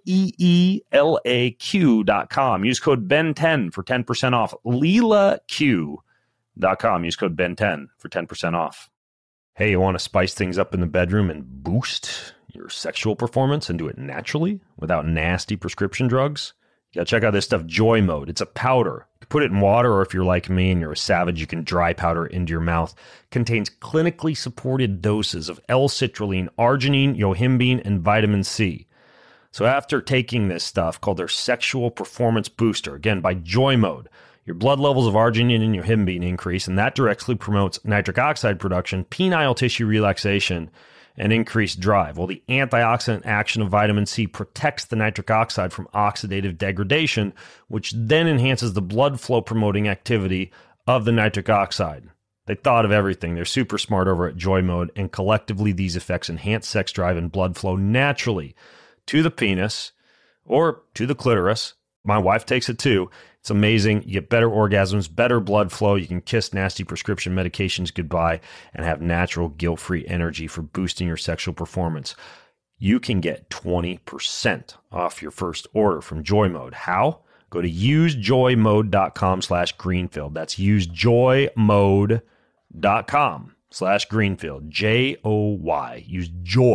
LEELAQ.com. Use code BEN10 for 10% off. LilaQ.com. Use code BEN10 for 10% off. Hey, you want to spice things up in the bedroom and boost your sexual performance and do it naturally without nasty prescription drugs? You got to check out this stuff, Joy Mode. It's a powder. You can put it in water, or if you're like me and you're a savage, you can dry powder into your mouth. Contains clinically supported doses of L-citrulline, arginine, yohimbine, and vitamin C. So after taking this stuff called their Sexual Performance Booster, again, by Joy Mode, your blood levels of arginine and yohimbine increase, and that directly promotes nitric oxide production, penile tissue relaxation, and increased drive. Well, the antioxidant action of vitamin C protects the nitric oxide from oxidative degradation, which then enhances the blood flow promoting activity of the nitric oxide. They thought of everything. They're super smart over at Joy Mode, and collectively these effects enhance sex drive and blood flow naturally to the penis or to the clitoris. My wife takes it too. It's amazing. You get better orgasms, better blood flow. You can kiss nasty prescription medications goodbye and have natural guilt-free energy for boosting your sexual performance. You can get 20% off your first order from Joy Mode. How? Go to usejoymode.com/Greenfield. That's usejoymode.com/Greenfield. JOY. Use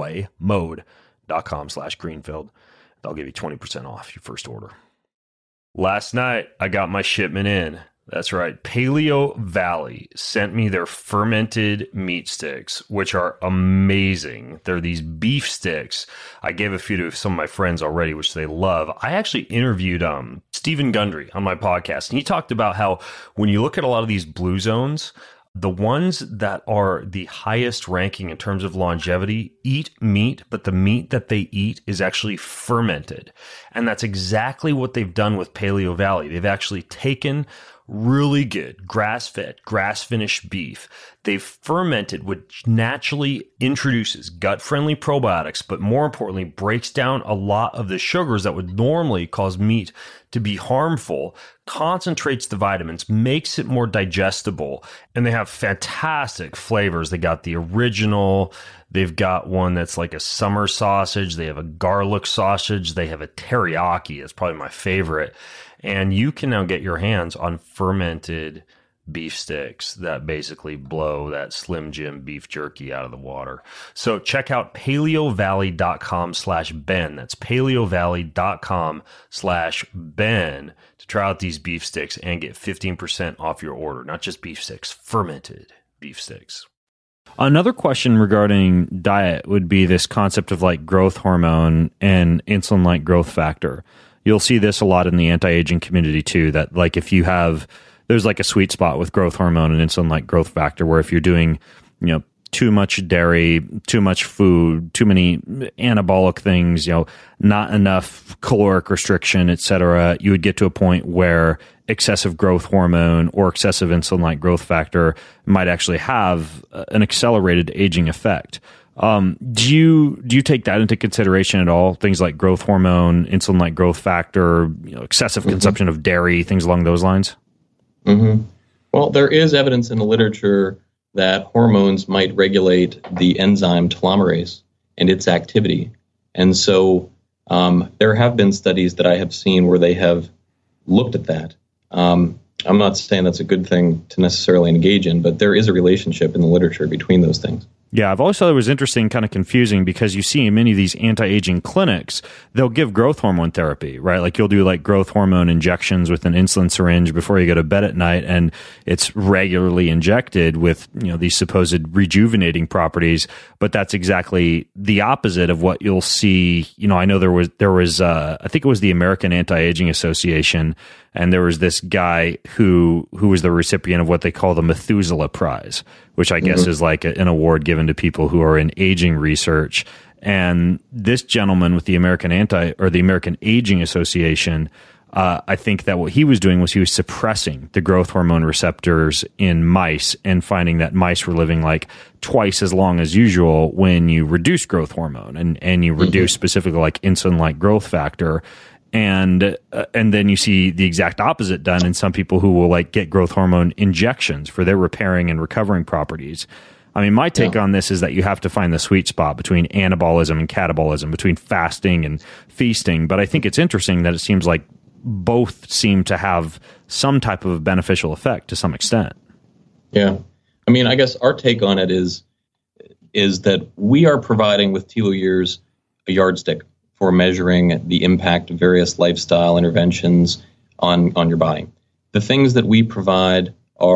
joymode.com/Greenfield. They'll give you 20% off your first order. Last night, I got my shipment in. That's right. Paleo Valley sent me their fermented meat sticks, which are amazing. They're these beef sticks. I gave a few to some of my friends already, which they love. I actually interviewed Stephen Gundry on my podcast, and he talked about how when you look at a lot of these blue zones, the ones that are the highest ranking in terms of longevity eat meat, but the meat that they eat is actually fermented. And that's exactly what they've done with Paleo Valley. They've actually taken really good grass-fed, grass-finished beef. They've fermented, which naturally introduces gut-friendly probiotics, but more importantly, breaks down a lot of the sugars that would normally cause meat to be harmful, concentrates the vitamins, makes it more digestible, and they have fantastic flavors. They got the original, they've got one that's like a summer sausage, they have a garlic sausage, they have a teriyaki, it's probably my favorite. And you can now get your hands on fermented beef sticks that basically blow that Slim Jim beef jerky out of the water. So check out paleovalley.com/Ben. That's paleovalley.com/Ben to try out these beef sticks and get 15% off your order. Not just beef sticks, fermented beef sticks. Another question regarding diet would be this concept of like growth hormone and insulin-like growth factor. You'll see this a lot in the anti-aging community too, that like if you have, there's like a sweet spot with growth hormone and insulin-like growth factor where if you're doing, too much dairy, too much food, too many anabolic things, not enough caloric restriction, etc., you would get to a point where excessive growth hormone or excessive insulin-like growth factor might actually have an accelerated aging effect. Do you take that into consideration at all? Things like growth hormone, insulin-like growth factor, excessive consumption of dairy, things along those lines? Mm-hmm. Well, there is evidence in the literature that hormones might regulate the enzyme telomerase and its activity. And so there have been studies that I have seen where they have looked at that. I'm not saying that's a good thing to necessarily engage in, but there is a relationship in the literature between those things. Yeah, I've always thought it was interesting, kind of confusing, because you see in many of these anti-aging clinics, they'll give growth hormone therapy, right? Like you'll do like growth hormone injections with an insulin syringe before you go to bed at night, and it's regularly injected with, these supposed rejuvenating properties, but that's exactly the opposite of what you'll see. I know there was I think it was the American Anti-Aging Association, and there was this guy who was the recipient of what they call the Methuselah Prize, which I guess is like an award given to people who are in aging research. And this gentleman with the American Aging Association, I think that what he was doing was he was suppressing the growth hormone receptors in mice and finding that mice were living like twice as long as usual when you reduce growth hormone and you reduce specifically like insulin-like growth factor. And then you see the exact opposite done in some people who will like get growth hormone injections for their repairing and recovering properties. I mean, my take on this is that you have to find the sweet spot between anabolism and catabolism, between fasting and feasting. But I think it's interesting that it seems like both seem to have some type of beneficial effect to some extent. Yeah. I mean, I guess our take on it is that we are providing with telomeres a yardstick for measuring the impact of various lifestyle interventions on your body. The things that we provide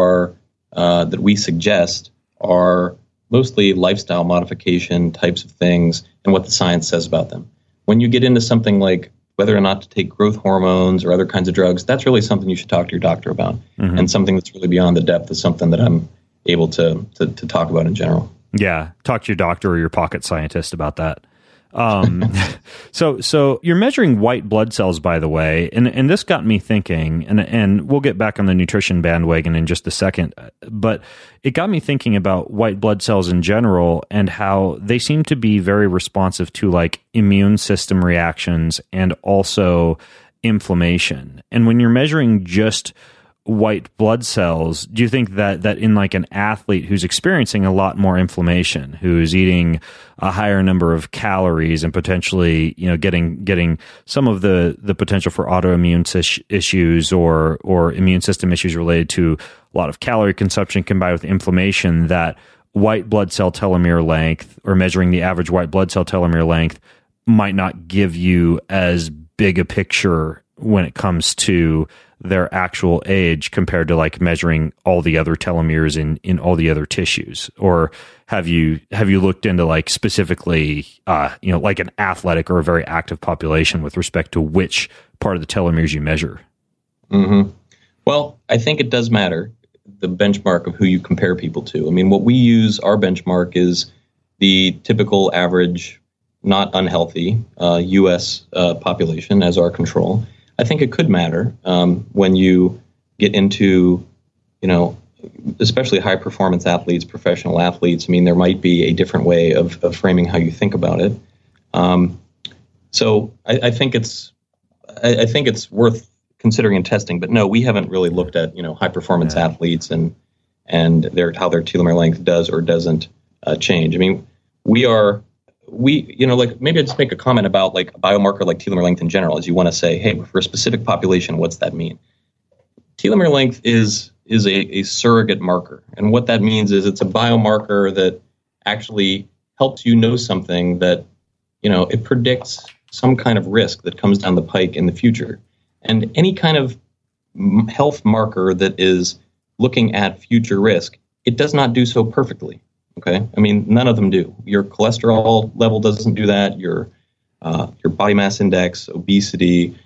that we suggest are mostly lifestyle modification types of things and what the science says about them. When you get into something like whether or not to take growth hormones or other kinds of drugs, that's really something you should talk to your doctor about. Mm-hmm. And something that's really beyond the depth is something that I'm able to talk about in general. Yeah, talk to your doctor or your pocket scientist about that. So you're measuring white blood cells, by the way, and this got me thinking, and we'll get back on the nutrition bandwagon in just a second, but it got me thinking about white blood cells in general and how they seem to be very responsive to like immune system reactions and also inflammation. And when you're measuring just white blood cells, do you think that in like an athlete who's experiencing a lot more inflammation, who's eating a higher number of calories and potentially, getting some of the potential for autoimmune issues or immune system issues related to a lot of calorie consumption combined with inflammation, that white blood cell telomere length or measuring the average white blood cell telomere length might not give you as big a picture when it comes to their actual age compared to like measuring all the other telomeres in all the other tissues? Or have you looked into like specifically, like an athletic or a very active population with respect to which part of the telomeres you measure? Mm-hmm. Well, I think it does matter, the benchmark of who you compare people to. I mean, what we use, our benchmark is the typical average, not unhealthy U.S. Population as our control. I think it could matter when you get into, especially high performance athletes, professional athletes. I mean, there might be a different way of framing how you think about it. So I think it's worth considering and testing. But no, we haven't really looked at high performance athletes and how their telomere length does or doesn't change. I mean, like maybe I'd just make a comment about like a biomarker like telomere length in general, as you want to say, hey, for a specific population, what's that mean? Telomere length is a surrogate marker. And what that means is it's a biomarker that actually helps you know something that, it predicts some kind of risk that comes down the pike in the future. And any kind of health marker that is looking at future risk, it does not do so perfectly. Okay, I mean, none of them do. Your cholesterol level doesn't do that. Your body mass index, obesity,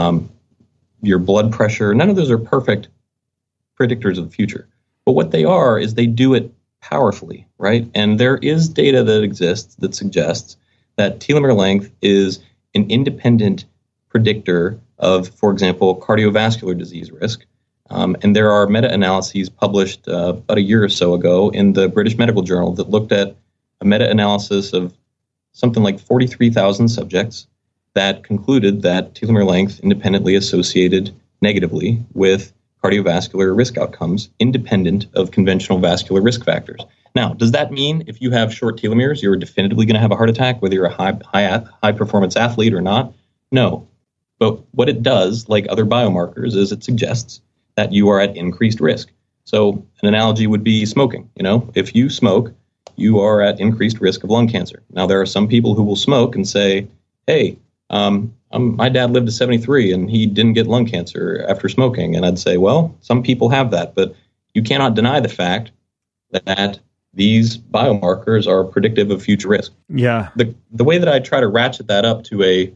your blood pressure, none of those are perfect predictors of the future. But what they are is they do it powerfully, right? And there is data that exists that suggests that telomere length is an independent predictor of, for example, cardiovascular disease risk. And there are meta-analyses published about a year or so ago in the British Medical Journal that looked at a meta-analysis of something like 43,000 subjects that concluded that telomere length independently associated negatively with cardiovascular risk outcomes, independent of conventional vascular risk factors. Now, does that mean if you have short telomeres, you're definitively going to have a heart attack, whether you're a high-performance athlete or not? No. But what it does, like other biomarkers, is it suggests that you are at increased risk. So an analogy would be smoking. If you smoke, you are at increased risk of lung cancer. Now, there are some people who will smoke and say, hey, my dad lived to 73 and he didn't get lung cancer after smoking. And I'd say, well, some people have that, but you cannot deny the fact that these biomarkers are predictive of future risk. Yeah. The way that I try to ratchet that up to a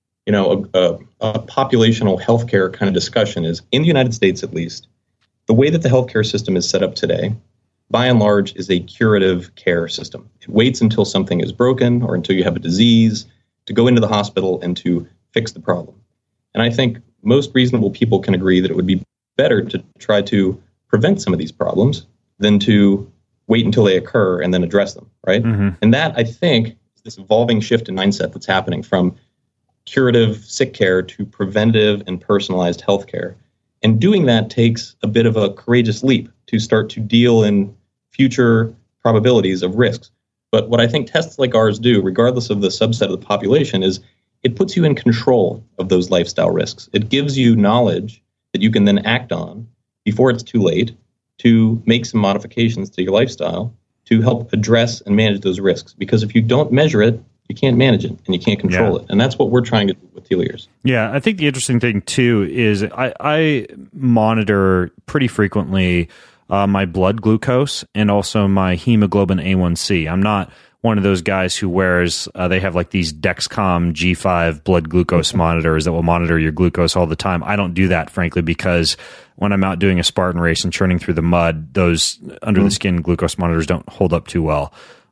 populational healthcare kind of discussion is, in the United States at least, the way that the healthcare system is set up today, by and large, is a curative care system. It waits until something is broken or until you have a disease to go into the hospital and to fix the problem. And I think most reasonable people can agree that it would be better to try to prevent some of these problems than to wait until they occur and then address them, right? Mm-hmm. And that, I think, is this evolving shift in mindset that's happening from curative sick care to preventative and personalized health care. And doing that takes a bit of a courageous leap to start to deal in future probabilities of risks. But what I think tests like ours do, regardless of the subset of the population, is it puts you in control of those lifestyle risks. It gives you knowledge that you can then act on before it's too late to make some modifications to your lifestyle to help address and manage those risks. Because if you don't measure it, you can't manage it and you can't control it. And that's what we're trying to do with telomeres. Yeah, I think the interesting thing, too, is I monitor pretty frequently my blood glucose and also my hemoglobin A1C. I'm not one of those guys who wears, they have like these Dexcom G5 blood glucose monitors that will monitor your glucose all the time. I don't do that, frankly, because when I'm out doing a Spartan race and churning through the mud, those under the skin glucose monitors don't hold up too well.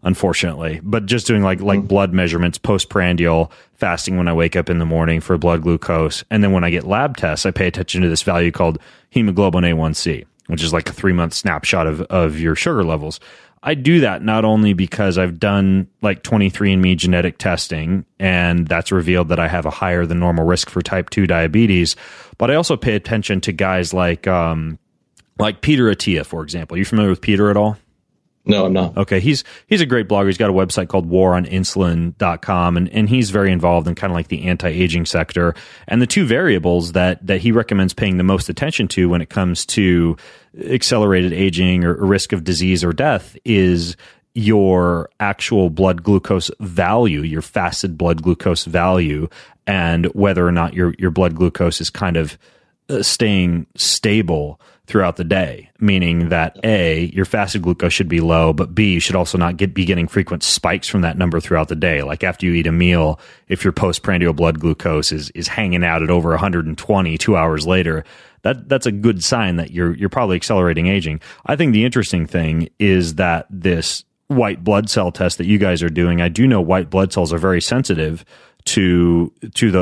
unfortunately. But just doing like blood measurements postprandial, fasting when I wake up in the morning for blood glucose, and then when I get lab tests, I pay attention to this value called hemoglobin A1C, which is like a 3-month snapshot of your sugar levels. I do that not only because I've done like 23andMe genetic testing, and that's revealed that I have a higher than normal risk for type 2 diabetes, but I also pay attention to guys like Peter Attia, for example. Are you familiar with Peter at all? No, I'm not. Okay, he's a great blogger. He's got a website called waroninsulin.com, and he's very involved in kind of like the anti-aging sector. And the two variables that he recommends paying the most attention to when it comes to accelerated aging or risk of disease or death is your actual blood glucose value, your fasted blood glucose value, and whether or not your blood glucose is kind of staying stable throughout the day, meaning that A, your fasted glucose should be low, but B, you should also not be getting frequent spikes from that number throughout the day. Like after you eat a meal, if your postprandial blood glucose is hanging out at over 120 2 hours later, that's a good sign that you're probably accelerating aging. I think the interesting thing is that this white blood cell test that you guys are doing, I do know white blood cells are very sensitive to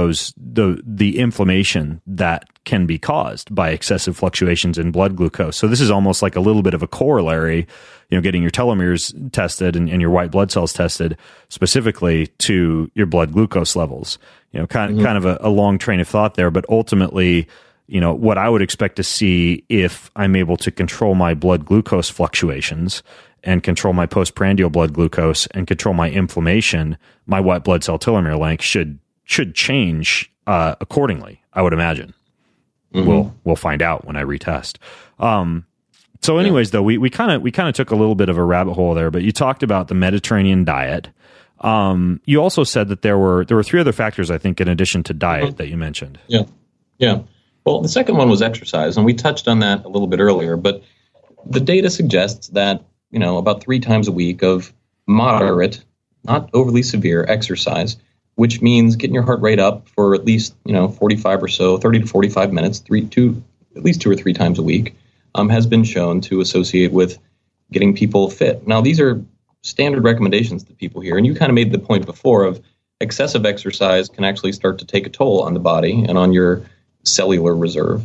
the inflammation that can be caused by excessive fluctuations in blood glucose. So this is almost like a little bit of a corollary, getting your telomeres tested and your white blood cells tested specifically to your blood glucose levels. Kind of a long train of thought there, but ultimately, what I would expect to see if I'm able to control my blood glucose fluctuations and control my postprandial blood glucose and control my inflammation, my white blood cell telomere length should change accordingly, I would imagine. We'll find out when I retest. So anyways, though, we kind of took a little bit of a rabbit hole there, but you talked about the Mediterranean diet. You also said that there were 3 other factors, I think, in addition to diet that you mentioned. Yeah. Well, the second one was exercise, and we touched on that a little bit earlier, but the data suggests that about 3 times a week of moderate, not overly severe exercise, which means getting your heart rate up for at least, 45 or so, 30 to 45 minutes, at least 2 or 3 times a week, has been shown to associate with getting people fit. Now, these are standard recommendations that people hear, and you kind of made the point before of excessive exercise can actually start to take a toll on the body and on your cellular reserve.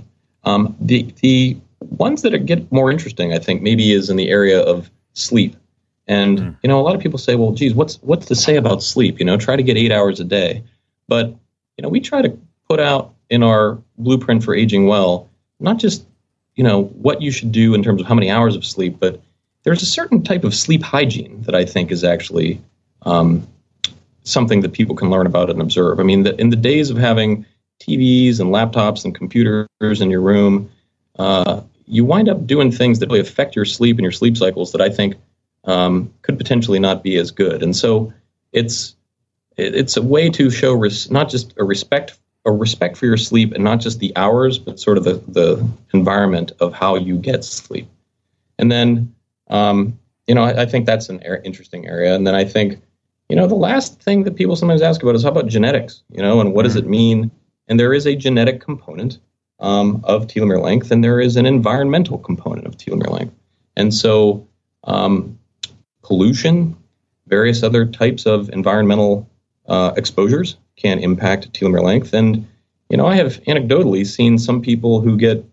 The ones that get more interesting, I think, maybe is in the area of sleep. And, a lot of people say, well, geez, what's to say about sleep? Try to get 8 hours a day. But, we try to put out in our blueprint for aging well, not just, what you should do in terms of how many hours of sleep, but there's a certain type of sleep hygiene that I think is actually something that people can learn about and observe. I mean, in the days of having TVs and laptops and computers in your room, you wind up doing things that really affect your sleep and your sleep cycles that I think could potentially not be as good. And so it's a way to show not just a respect for your sleep and not just the hours, but sort of the environment of how you get sleep. And then, I think that's an interesting area. And then I think, the last thing that people sometimes ask about is how about genetics, and what does it mean? And there is a genetic component of telomere length, and there is an environmental component of telomere length. And so pollution, various other types of environmental exposures can impact telomere length. And, I have anecdotally seen some people who get,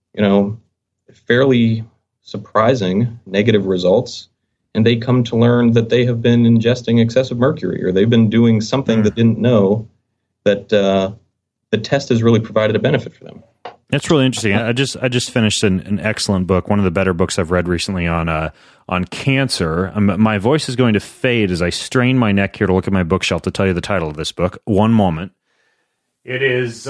fairly surprising negative results, and they come to learn that they have been ingesting excessive mercury, or they've been doing something that didn't know that the test has really provided a benefit for them. That's really interesting. I just finished an excellent book, one of the better books I've read recently on cancer. My voice is going to fade as I strain my neck here to look at my bookshelf to tell you the title of this book. One moment. It's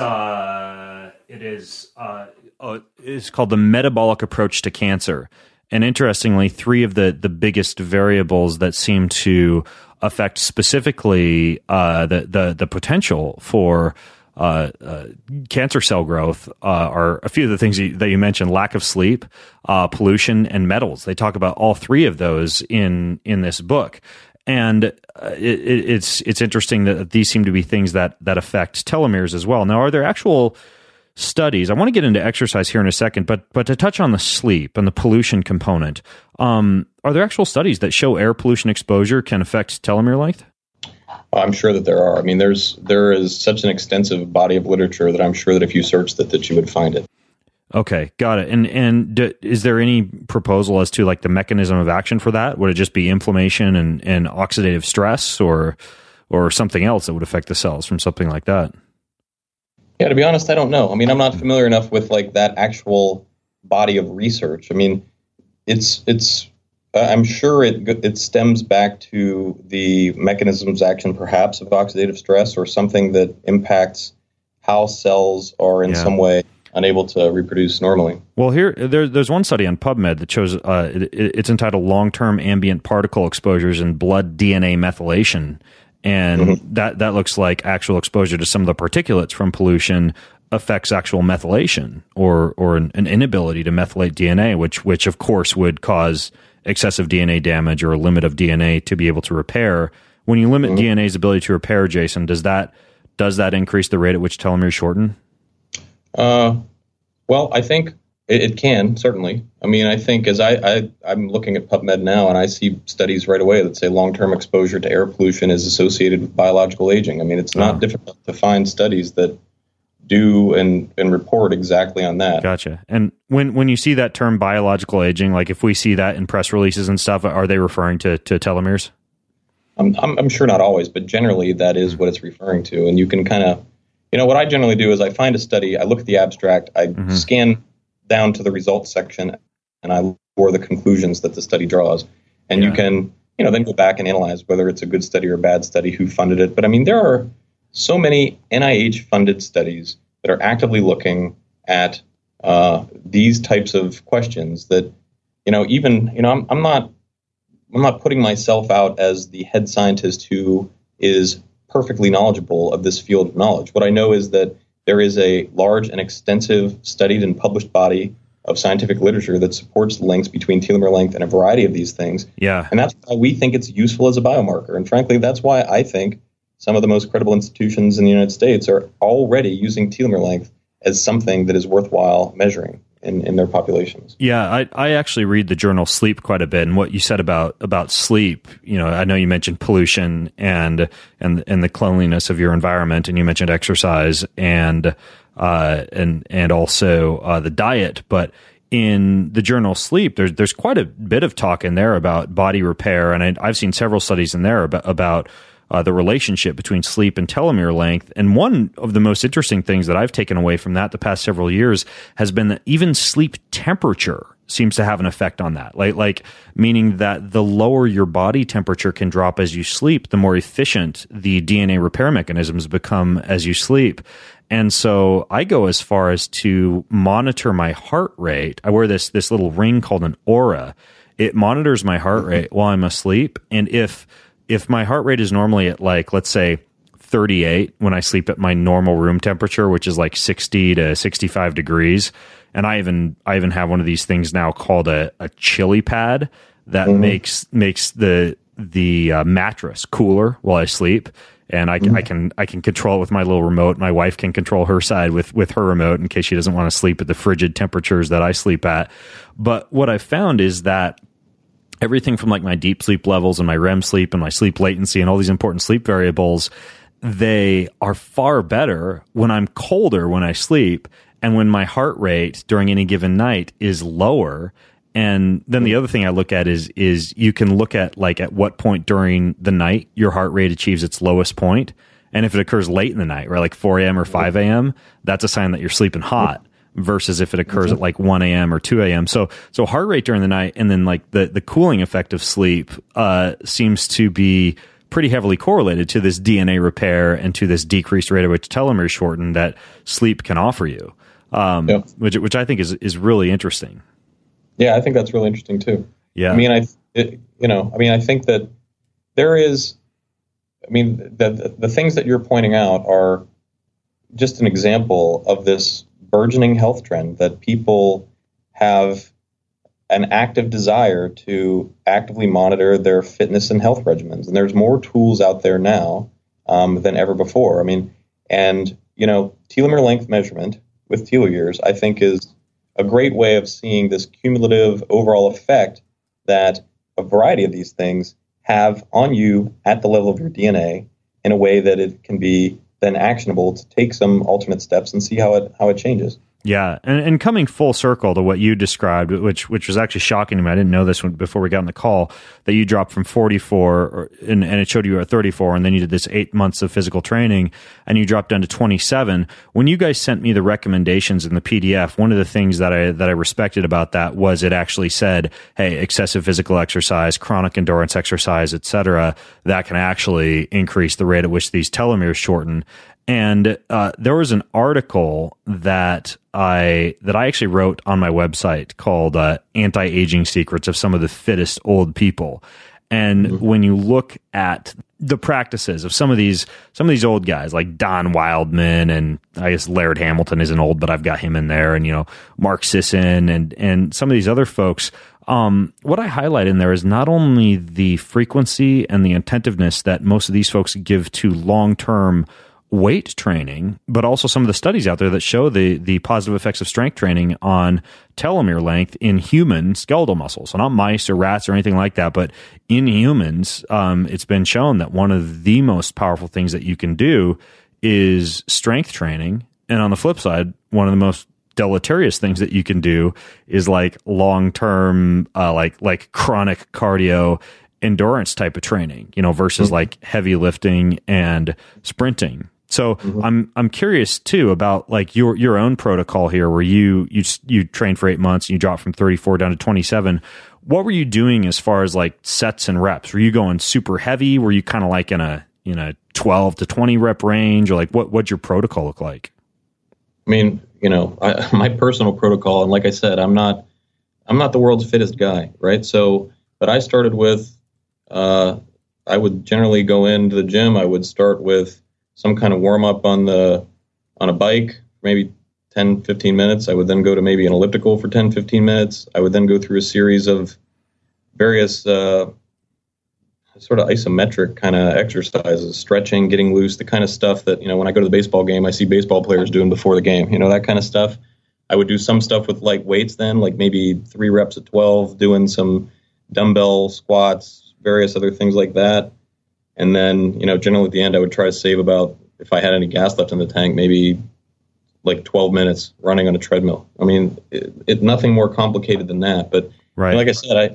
called The Metabolic Approach to Cancer. And interestingly, 3 of the biggest variables that seem to affect specifically the potential for cancer cell growth are a few of the things that you mentioned: lack of sleep, pollution, and metals. They talk about all 3 of those in this book. And it's interesting that these seem to be things that affect telomeres as well. Now, are there actual studies? I want to get into exercise here in a second, but to touch on the sleep and the pollution component, are there actual studies that show air pollution exposure can affect telomere length? I'm sure that there are. I mean, there is such an extensive body of literature that I'm sure that if you searched that you would find it. Okay, got it. And is there any proposal as to like the mechanism of action for that? Would it just be inflammation and oxidative stress, or something else that would affect the cells from something like that? Yeah, to be honest, I don't know. I mean, I'm not familiar enough with like that actual body of research. I mean, it's I'm sure it stems back to the mechanisms of action, perhaps, of oxidative stress or something that impacts how cells are in some way unable to reproduce normally. Well, there's one study on PubMed that shows it's entitled "Long-Term Ambient Particle Exposures in Blood DNA Methylation," and that looks like actual exposure to some of the particulates from pollution affects actual methylation or an inability to methylate DNA, which of course would cause excessive DNA damage or a limit of DNA to be able to repair. When you limit DNA's ability to repair, Jason, does that increase the rate at which telomeres shorten? Well, I think it can, certainly. I mean, I think as I'm looking at PubMed now, and I see studies right away that say long-term exposure to air pollution is associated with biological aging. I mean, it's not difficult to find studies that do and report exactly on that. Gotcha. And when you see that term biological aging, like if we see that in press releases and stuff, are they referring to telomeres? I'm sure not always, but generally that is what it's referring to. And you can kind of, what I generally do is I find a study, I look at the abstract, I scan down to the results section, and I look for the conclusions that the study draws. And you can, then go back and analyze whether it's a good study or a bad study, who funded it. But I mean, there are so many NIH-funded studies that are actively looking at these types of questions that, I'm not putting myself out as the head scientist who is perfectly knowledgeable of this field of knowledge. What I know is that there is a large and extensive studied and published body of scientific literature that supports the links between telomere length and a variety of these things. Yeah. And that's why we think it's useful as a biomarker. And frankly, that's why I think some of the most credible institutions in the United States are already using telomere length as something that is worthwhile measuring in their populations. Yeah, I actually read the journal Sleep quite a bit, and what you said about sleep, I know you mentioned pollution and the cleanliness of your environment, and you mentioned exercise and also the diet, but in the journal Sleep, there's quite a bit of talk in there about body repair, and I've seen several studies in there about the relationship between sleep and telomere length. And one of the most interesting things that I've taken away from that the past several years has been that even sleep temperature seems to have an effect on that. Like meaning that the lower your body temperature can drop as you sleep, the more efficient the DNA repair mechanisms become as you sleep. And so I go as far as to monitor my heart rate. I wear this little ring called an Oura. It monitors my heart rate while I'm asleep. And if my heart rate is normally at let's say 38 when I sleep at my normal room temperature, which is like 60 to 65 degrees, and I even have one of these things now called a chili pad that makes the mattress cooler while I sleep, and I can control it with my little remote. My wife can control her side with her remote in case she doesn't want to sleep at the frigid temperatures that I sleep at. But what I found is that everything from like my deep sleep levels and my REM sleep and my sleep latency and all these important sleep variables, they are far better when I'm colder when I sleep and when my heart rate during any given night is lower. And then the other thing I look at is you can look at at what point during the night your heart rate achieves its lowest point. And if it occurs late in the night, right, like 4 a.m. or 5 a.m., that's a sign that you're sleeping hot. Versus if it occurs at like 1 a.m. or 2 a.m. So heart rate during the night and then like the cooling effect of sleep seems to be pretty heavily correlated to this DNA repair and to this decreased rate at which telomeres shorten that sleep can offer you, which I think is really interesting. Yeah, I think that's really interesting too. Yeah, I mean, I think that there is, the things that you're pointing out are just an example of this burgeoning health trend that people have an active desire to actively monitor their fitness and health regimens. And there's more tools out there now than ever before. Telomere length measurement with telomeres, I think, is a great way of seeing this cumulative overall effect that a variety of these things have on you at the level of your DNA in a way that it can be then actionable to take some alternate steps and see how it changes. Yeah, and coming full circle to what you described, which was actually shocking to me. I didn't know this before we got on the call, that you dropped from 44, and it showed you were at 34, and then you did this 8 months of physical training, and you dropped down to 27. When you guys sent me the recommendations in the PDF, one of the things that I respected about that was it actually said, hey, excessive physical exercise, chronic endurance exercise, etc., that can actually increase the rate at which these telomeres shorten. And there was an article that I actually wrote on my website called Anti-Aging Secrets of Some of the Fittest Old People. And when you look at the practices of some of these old guys like Don Wildman, and I guess Laird Hamilton isn't old, but I've got him in there, and Mark Sisson and some of these other folks, what I highlight in there is not only the frequency and the attentiveness that most of these folks give to long-term weight training, but also some of the studies out there that show the positive effects of strength training on telomere length in human skeletal muscle. So not mice or rats or anything like that, but in humans, it's been shown that one of the most powerful things that you can do is strength training. And on the flip side, one of the most deleterious things that you can do is like long-term, like chronic cardio endurance type of training, versus like heavy lifting and sprinting. So I'm curious too about like your own protocol here, where you trained for 8 months and you dropped from 34 down to 27. What were you doing as far as like sets and reps? Were you going super heavy? Were you kind of like in a 12 to 20 rep range, or like what'd your protocol look like? I mean, my personal protocol, and like I said, I'm not the world's fittest guy, right? So, but I started with, I would generally go into the gym. I would start with some kind of warm up on a bike, maybe 10, 15 minutes. I would then go to maybe an elliptical for 10, 15 minutes. I would then go through a series of various sort of isometric kind of exercises, stretching, getting loose, the kind of stuff that, when I go to the baseball game, I see baseball players doing before the game, that kind of stuff. I would do some stuff with light weights then, like maybe 3 reps at 12, doing some dumbbell squats, various other things like that. And then, generally at the end, I would try to save about, if I had any gas left in the tank, maybe like 12 minutes running on a treadmill. I mean, nothing more complicated than that. But right. Like I said,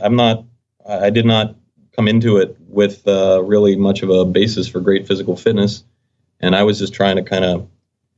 I did not come into it with really much of a basis for great physical fitness. And I was just trying to kind of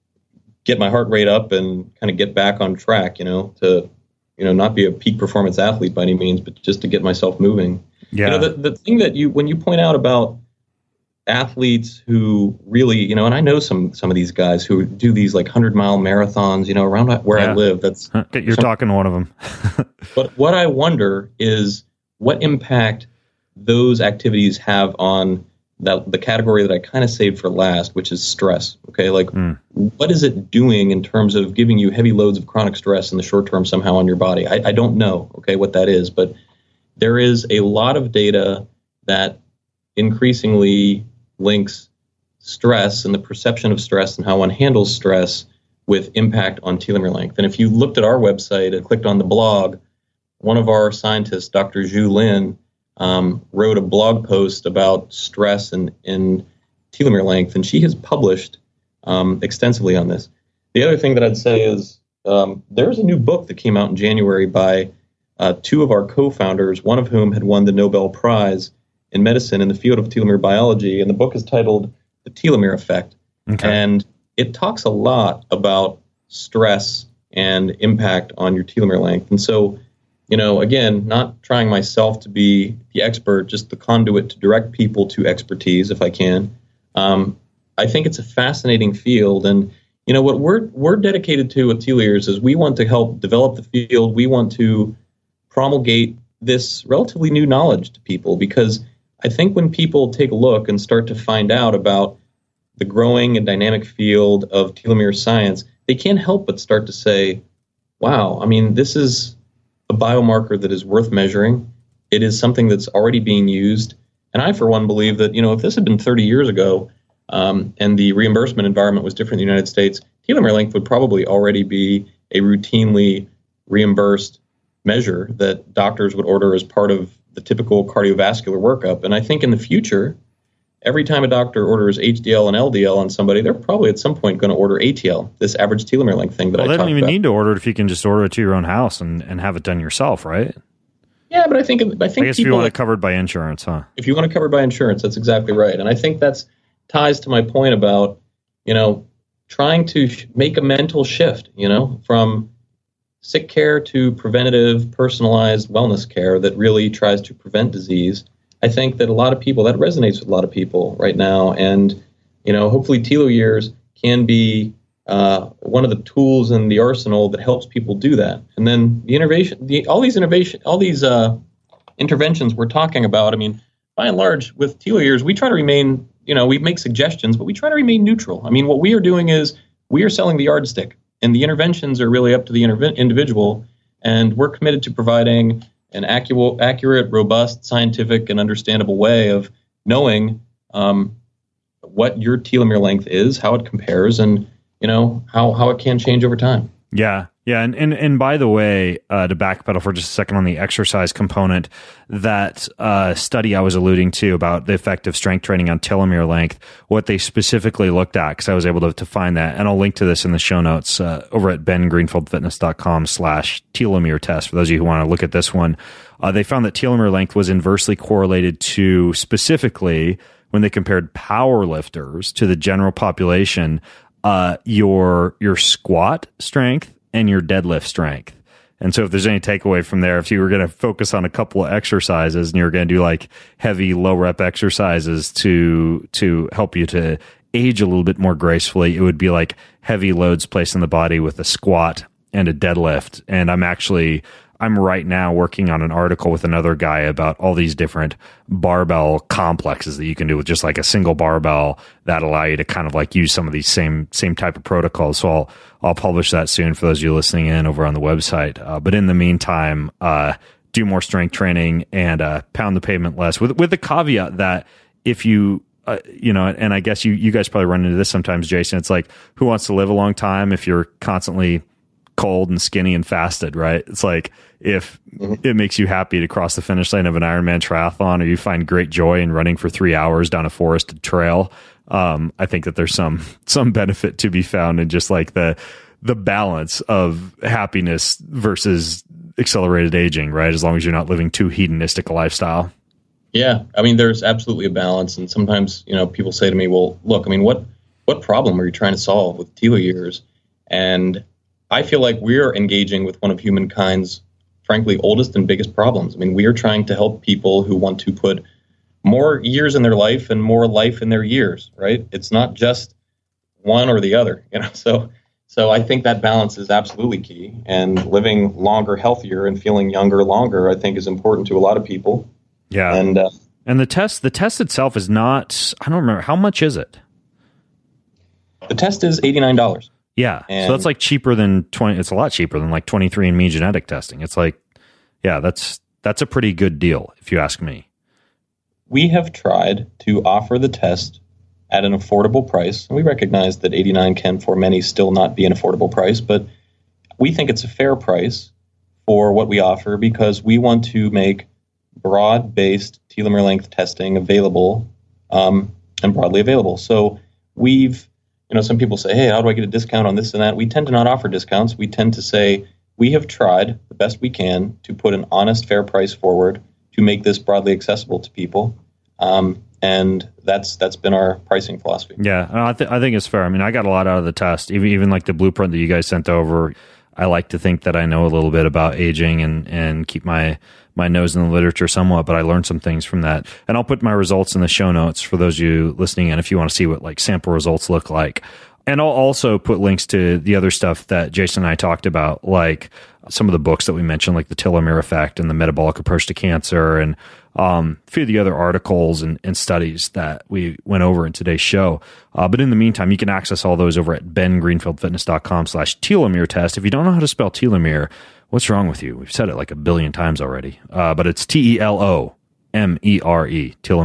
get my heart rate up and kind of get back on track, to, not be a peak performance athlete by any means, but just to get myself moving. Yeah. The thing that when you point out about athletes who really, and I know some of these guys who do these like 100-mile marathons, around where I live. That's you're talking to one of them. But what I wonder is what impact those activities have on the category that I kind of saved for last, which is stress. Okay, like what is it doing in terms of giving you heavy loads of chronic stress in the short term somehow on your body? I don't know, okay, what that is, but there is a lot of data that increasingly links stress and the perception of stress and how one handles stress with impact on telomere length. And if you looked at our website and clicked on the blog, one of our scientists, Dr. Zhu Lin, wrote a blog post about stress and telomere length, and she has published extensively on this. The other thing that I'd say is there's a new book that came out in January by 2 of our co-founders, one of whom had won the Nobel Prize in medicine in the field of telomere biology, and the book is titled The Telomere Effect. Okay. And it talks a lot about stress and impact on your telomere length. And so, again, not trying myself to be the expert, just the conduit to direct people to expertise if I can. I think it's a fascinating field. And, what we're dedicated to with Telomeres is we want to help develop the field. We want to promulgate this relatively new knowledge to people, because I think when people take a look and start to find out about the growing and dynamic field of telomere science, they can't help but start to say, wow, I mean, this is a biomarker that is worth measuring. It is something that's already being used. And I, for one, believe that, if this had been 30 years ago and the reimbursement environment was different in the United States, telomere length would probably already be a routinely reimbursed measure that doctors would order as part of the typical cardiovascular workup. And I think in the future, every time a doctor orders HDL and LDL on somebody, they're probably at some point going to order ATL, this average telomere length thing that I talked about. They don't even need to order it if you can just order it to your own house and have it done yourself, right? Yeah, but I think I guess if you want it covered by insurance, huh? If you want it covered by insurance, that's exactly right. And I think that's ties to my point about, trying to make a mental shift, from sick care to preventative, personalized wellness care that really tries to prevent disease. I think that a lot of people, that resonates with a lot of people right now. And, hopefully TeloYears can be one of the tools in the arsenal that helps people do that. And then all these interventions we're talking about, I mean, by and large, with TeloYears, we try to remain, we make suggestions, but we try to remain neutral. I mean, what we are doing is we are selling the yardstick, and the interventions are really up to the individual. And we're committed to providing an accurate, robust, scientific, and understandable way of knowing what your telomere length is, how it compares, and how it can change over time. Yeah. And by the way, to backpedal for just a second on the exercise component, that study I was alluding to about the effect of strength training on telomere length, what they specifically looked at, because I was able to find that, and I'll link to this in the show notes over at bengreenfieldfitness.com/telomere test for those of you who want to look at this one. They found that telomere length was inversely correlated to, specifically when they compared power lifters to the general population, your squat strength and your deadlift strength. And so if there's any takeaway from there, if you were going to focus on a couple of exercises and you're going to do like heavy low rep exercises to help you to age a little bit more gracefully, it would be like heavy loads placed in the body with a squat and a deadlift. And I'm right now working on an article with another guy about all these different barbell complexes that you can do with just like a single barbell that allow you to kind of like use some of these same type of protocols. So I'll publish that soon for those of you listening in over on the website. But in the meantime, do more strength training and pound the pavement less, with the caveat that if you and I guess you guys probably run into this sometimes, Jason. It's like, who wants to live a long time if you're constantly cold and skinny and fasted, right? It's like, if it makes you happy to cross the finish line of an Ironman triathlon, or you find great joy in running for 3 hours down a forested trail, I think that there's some benefit to be found in just like the balance of happiness versus accelerated aging, right? As long as you're not living too hedonistic a lifestyle. Yeah, I mean, there's absolutely a balance, and sometimes people say to me, "Well, look, I mean, what problem are you trying to solve with TeloYears?" And I feel like we're engaging with one of humankind's, frankly, oldest and biggest problems. I mean, we are trying to help people who want to put more years in their life and more life in their years, right? It's not just one or the other, So I think that balance is absolutely key. And living longer, healthier, and feeling younger longer, I think, is important to a lot of people. Yeah. And the test itself is not, I don't remember, how much is it? The test is $89. Yeah, so that's like cheaper than 20. It's a lot cheaper than like 23andMe genetic testing. It's like, yeah, that's a pretty good deal if you ask me. We have tried to offer the test at an affordable price, and we recognize that $89 can for many still not be an affordable price, but we think it's a fair price for what we offer because we want to make broad-based telomere length testing available and broadly available. So we've some people say, hey, how do I get a discount on this and that? We tend to not offer discounts. We tend to say we have tried the best we can to put an honest, fair price forward to make this broadly accessible to people. And that's been our pricing philosophy. Yeah, I think it's fair. I mean, I got a lot out of the test, even like the blueprint that you guys sent over. I like to think that I know a little bit about aging and keep my nose in the literature somewhat, but I learned some things from that. And I'll put my results in the show notes for those of you listening in if you want to see what like sample results look like. And I'll also put links to the other stuff that Jason and I talked about, like some of the books that we mentioned, like the Telomere Effect and the Metabolic Approach to Cancer, and a few of the other articles and studies that we went over in today's show. But in the meantime, you can access all those over at bengreenfieldfitness.com/telomere test. If you don't know how to spell telomere, what's wrong with you? We've said it like a billion times already. But it's TELOMERE, telomere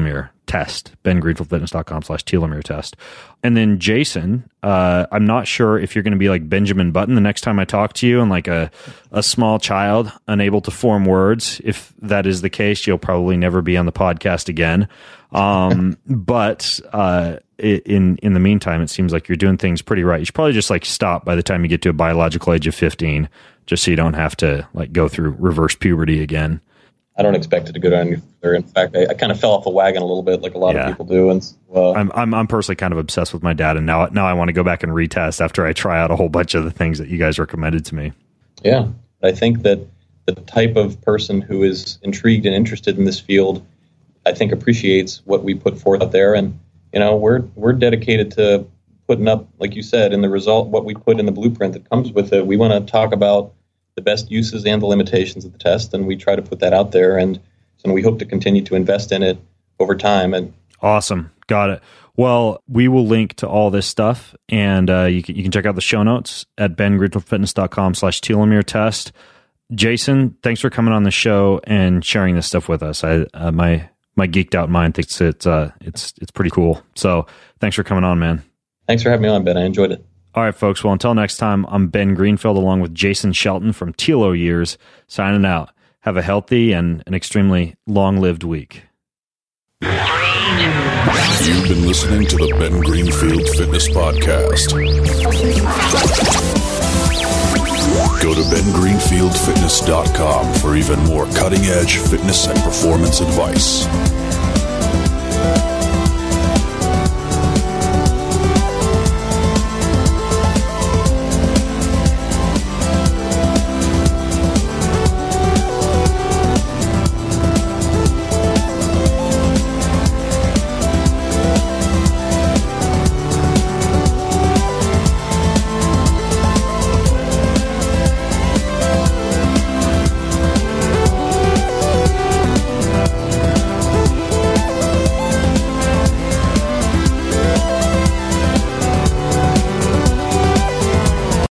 test, bengreenfieldfitness.com/telomere test. And then Jason, I'm not sure if you're going to be like Benjamin Button the next time I talk to you and like a small child unable to form words. If that is the case, you'll probably never be on the podcast again. But in the meantime, it seems like you're doing things pretty right. You should probably just like stop by the time you get to a biological age of 15, just so you don't have to like go through reverse puberty again. I don't expect it to go down any further. In fact, I kind of fell off the wagon a little bit, like a lot of people do. And I'm personally kind of obsessed with my dad, and now I want to go back and retest after I try out a whole bunch of the things that you guys recommended to me. Yeah, I think that the type of person who is intrigued and interested in this field, I think appreciates what we put forth out there, and we're dedicated to putting up, like you said, in the result what we put in the blueprint that comes with it. We want to talk about the best uses and the limitations of the test, and we try to put that out there, and we hope to continue to invest in it over time. And awesome, got it. Well, we will link to all this stuff, and you can check out the show notes at bengreenfieldfitness.com/telomere test. Jason, thanks for coming on the show and sharing this stuff with us. My geeked out mind thinks it's pretty cool. So thanks for coming on, man. Thanks for having me on, Ben. I enjoyed it. All right, folks. Well, until next time, I'm Ben Greenfield along with Jason Shelton from Telo Years signing out. Have a healthy and an extremely long-lived week. You've been listening to the Ben Greenfield Fitness Podcast. Go to bengreenfieldfitness.com for even more cutting-edge fitness and performance advice.